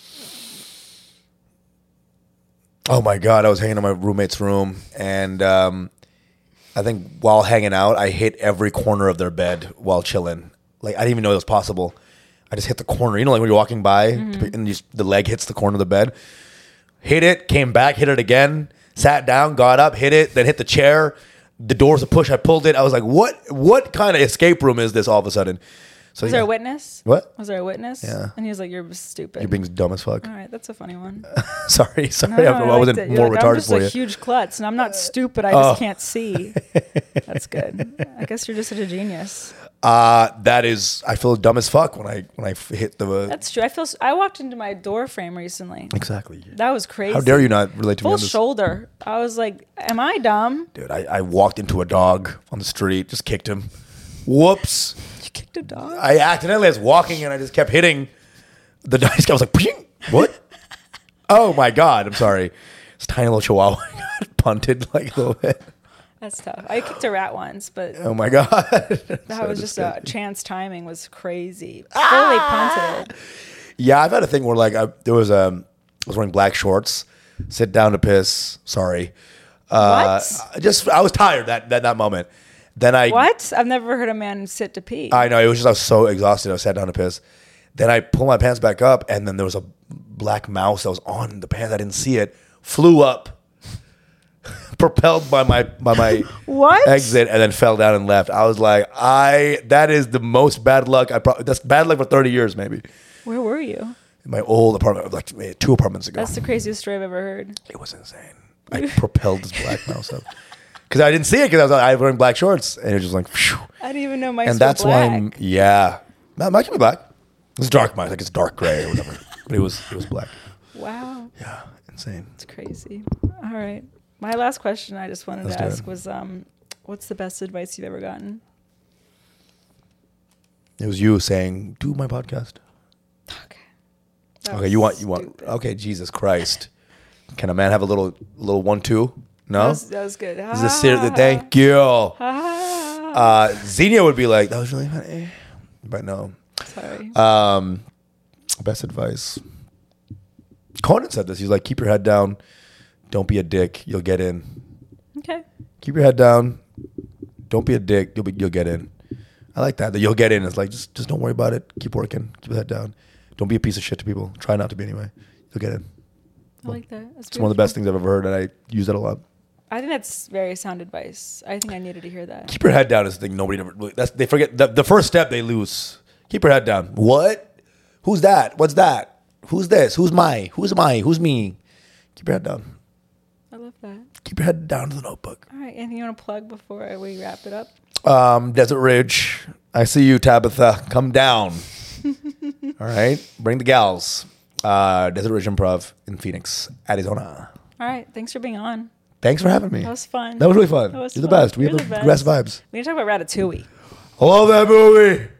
Oh my God, I was hanging in my roommate's room, and I think while hanging out, I hit every corner of their bed while chilling. Like, I didn't even know it was possible. I just hit the corner. You know, like when you're walking by, and the leg hits the corner of the bed. Hit it, came back, hit it again, sat down, got up, hit it, then hit the chair. The door's a push, I pulled it. I was like, what kind of escape room is this all of a sudden? So Was there a witness? What? Was there a witness? Yeah. And he was like, "You're stupid." You're being dumb as fuck. All right, that's a funny one. Sorry, No, I wasn't liked it. more You're like, retarded I'm just for a you. huge klutz, and I'm not stupid. I just can't see. That's good. I guess you're just such a genius. That is, I feel dumb as fuck when I hit the. That's true. I walked into my door frame recently. Exactly. That was crazy. How dare you not relate to me Full on this? shoulder. I was like, "Am I dumb?" Dude, I walked into a dog on the street, just kicked him. Whoops. You kicked a dog. I accidentally was walking and I just kept hitting the dog. I was like, "Pshing." What? Oh my God. I'm sorry. This tiny little chihuahua got punted like a little bit. That's tough. I kicked a rat once, but Oh my God. that was just a chance. Timing was crazy. Fully punted. Yeah, I've had a thing where like I was wearing black shorts, sit down to piss. Sorry. What? I was tired that moment. Then What? I've never heard a man sit to pee. I know, it was just I was so exhausted. I sat down to piss. Then I pulled my pants back up, and then there was a black mouse that was on the pants. I didn't see it. Flew up, propelled by my What? exit, and then fell down and left. I was like, that is the most bad luck. That's bad luck for 30 years maybe. Where were you? In my old apartment, like 2 apartments ago. That's the craziest story I've ever heard. It was insane. I propelled this black mouse up because I didn't see it because I was wearing black shorts, and it was just like, phew. I didn't even know mice And were that's black. why mice can be black. It's dark mice, like it's dark gray or whatever, but it was black. Wow, Yeah, insane. it's crazy. All right, my last question I just wanted Let's to do ask it. was, what's the best advice you've ever gotten? It was you saying, "Do my podcast." Okay. That Okay, was you want. stupid. Okay, Jesus Christ, can a man have a little 1-2? No, That was good. this is a serious. Thank you. Ah. Xenia would be like, "That was really funny," but no. Sorry. Best advice. Conan said this. He's like, keep your head down. Don't be a dick. You'll get in. Okay. Keep your head down. Don't be a dick. You'll get in. I like that. The you'll get in is like, just don't worry about it. Keep working. Keep your head down. Don't be a piece of shit to people. Try not to be anyway. You'll get in. I like that. It's one of the best things I've ever heard, and I use that a lot. I think that's very sound advice. I think I needed to hear that. Keep your head down is the thing nobody ever. They forget the first step they lose. Keep your head down. What? Who's that? What's that? Who's this? Who's my? Who's my? Who's me? Keep your head down. I love that. Keep your head down to the notebook. All right. Anything you want to plug before we wrap it up? Desert Ridge. I see you, Tabitha. Come down. All right. Bring the gals. Desert Ridge Improv in Phoenix, Arizona. All right. Thanks for being on. Thanks for having me. That was fun. That was really fun. That was You're the fun. best. We You're have the the best best. vibes. We need to talk about Ratatouille. I love that movie.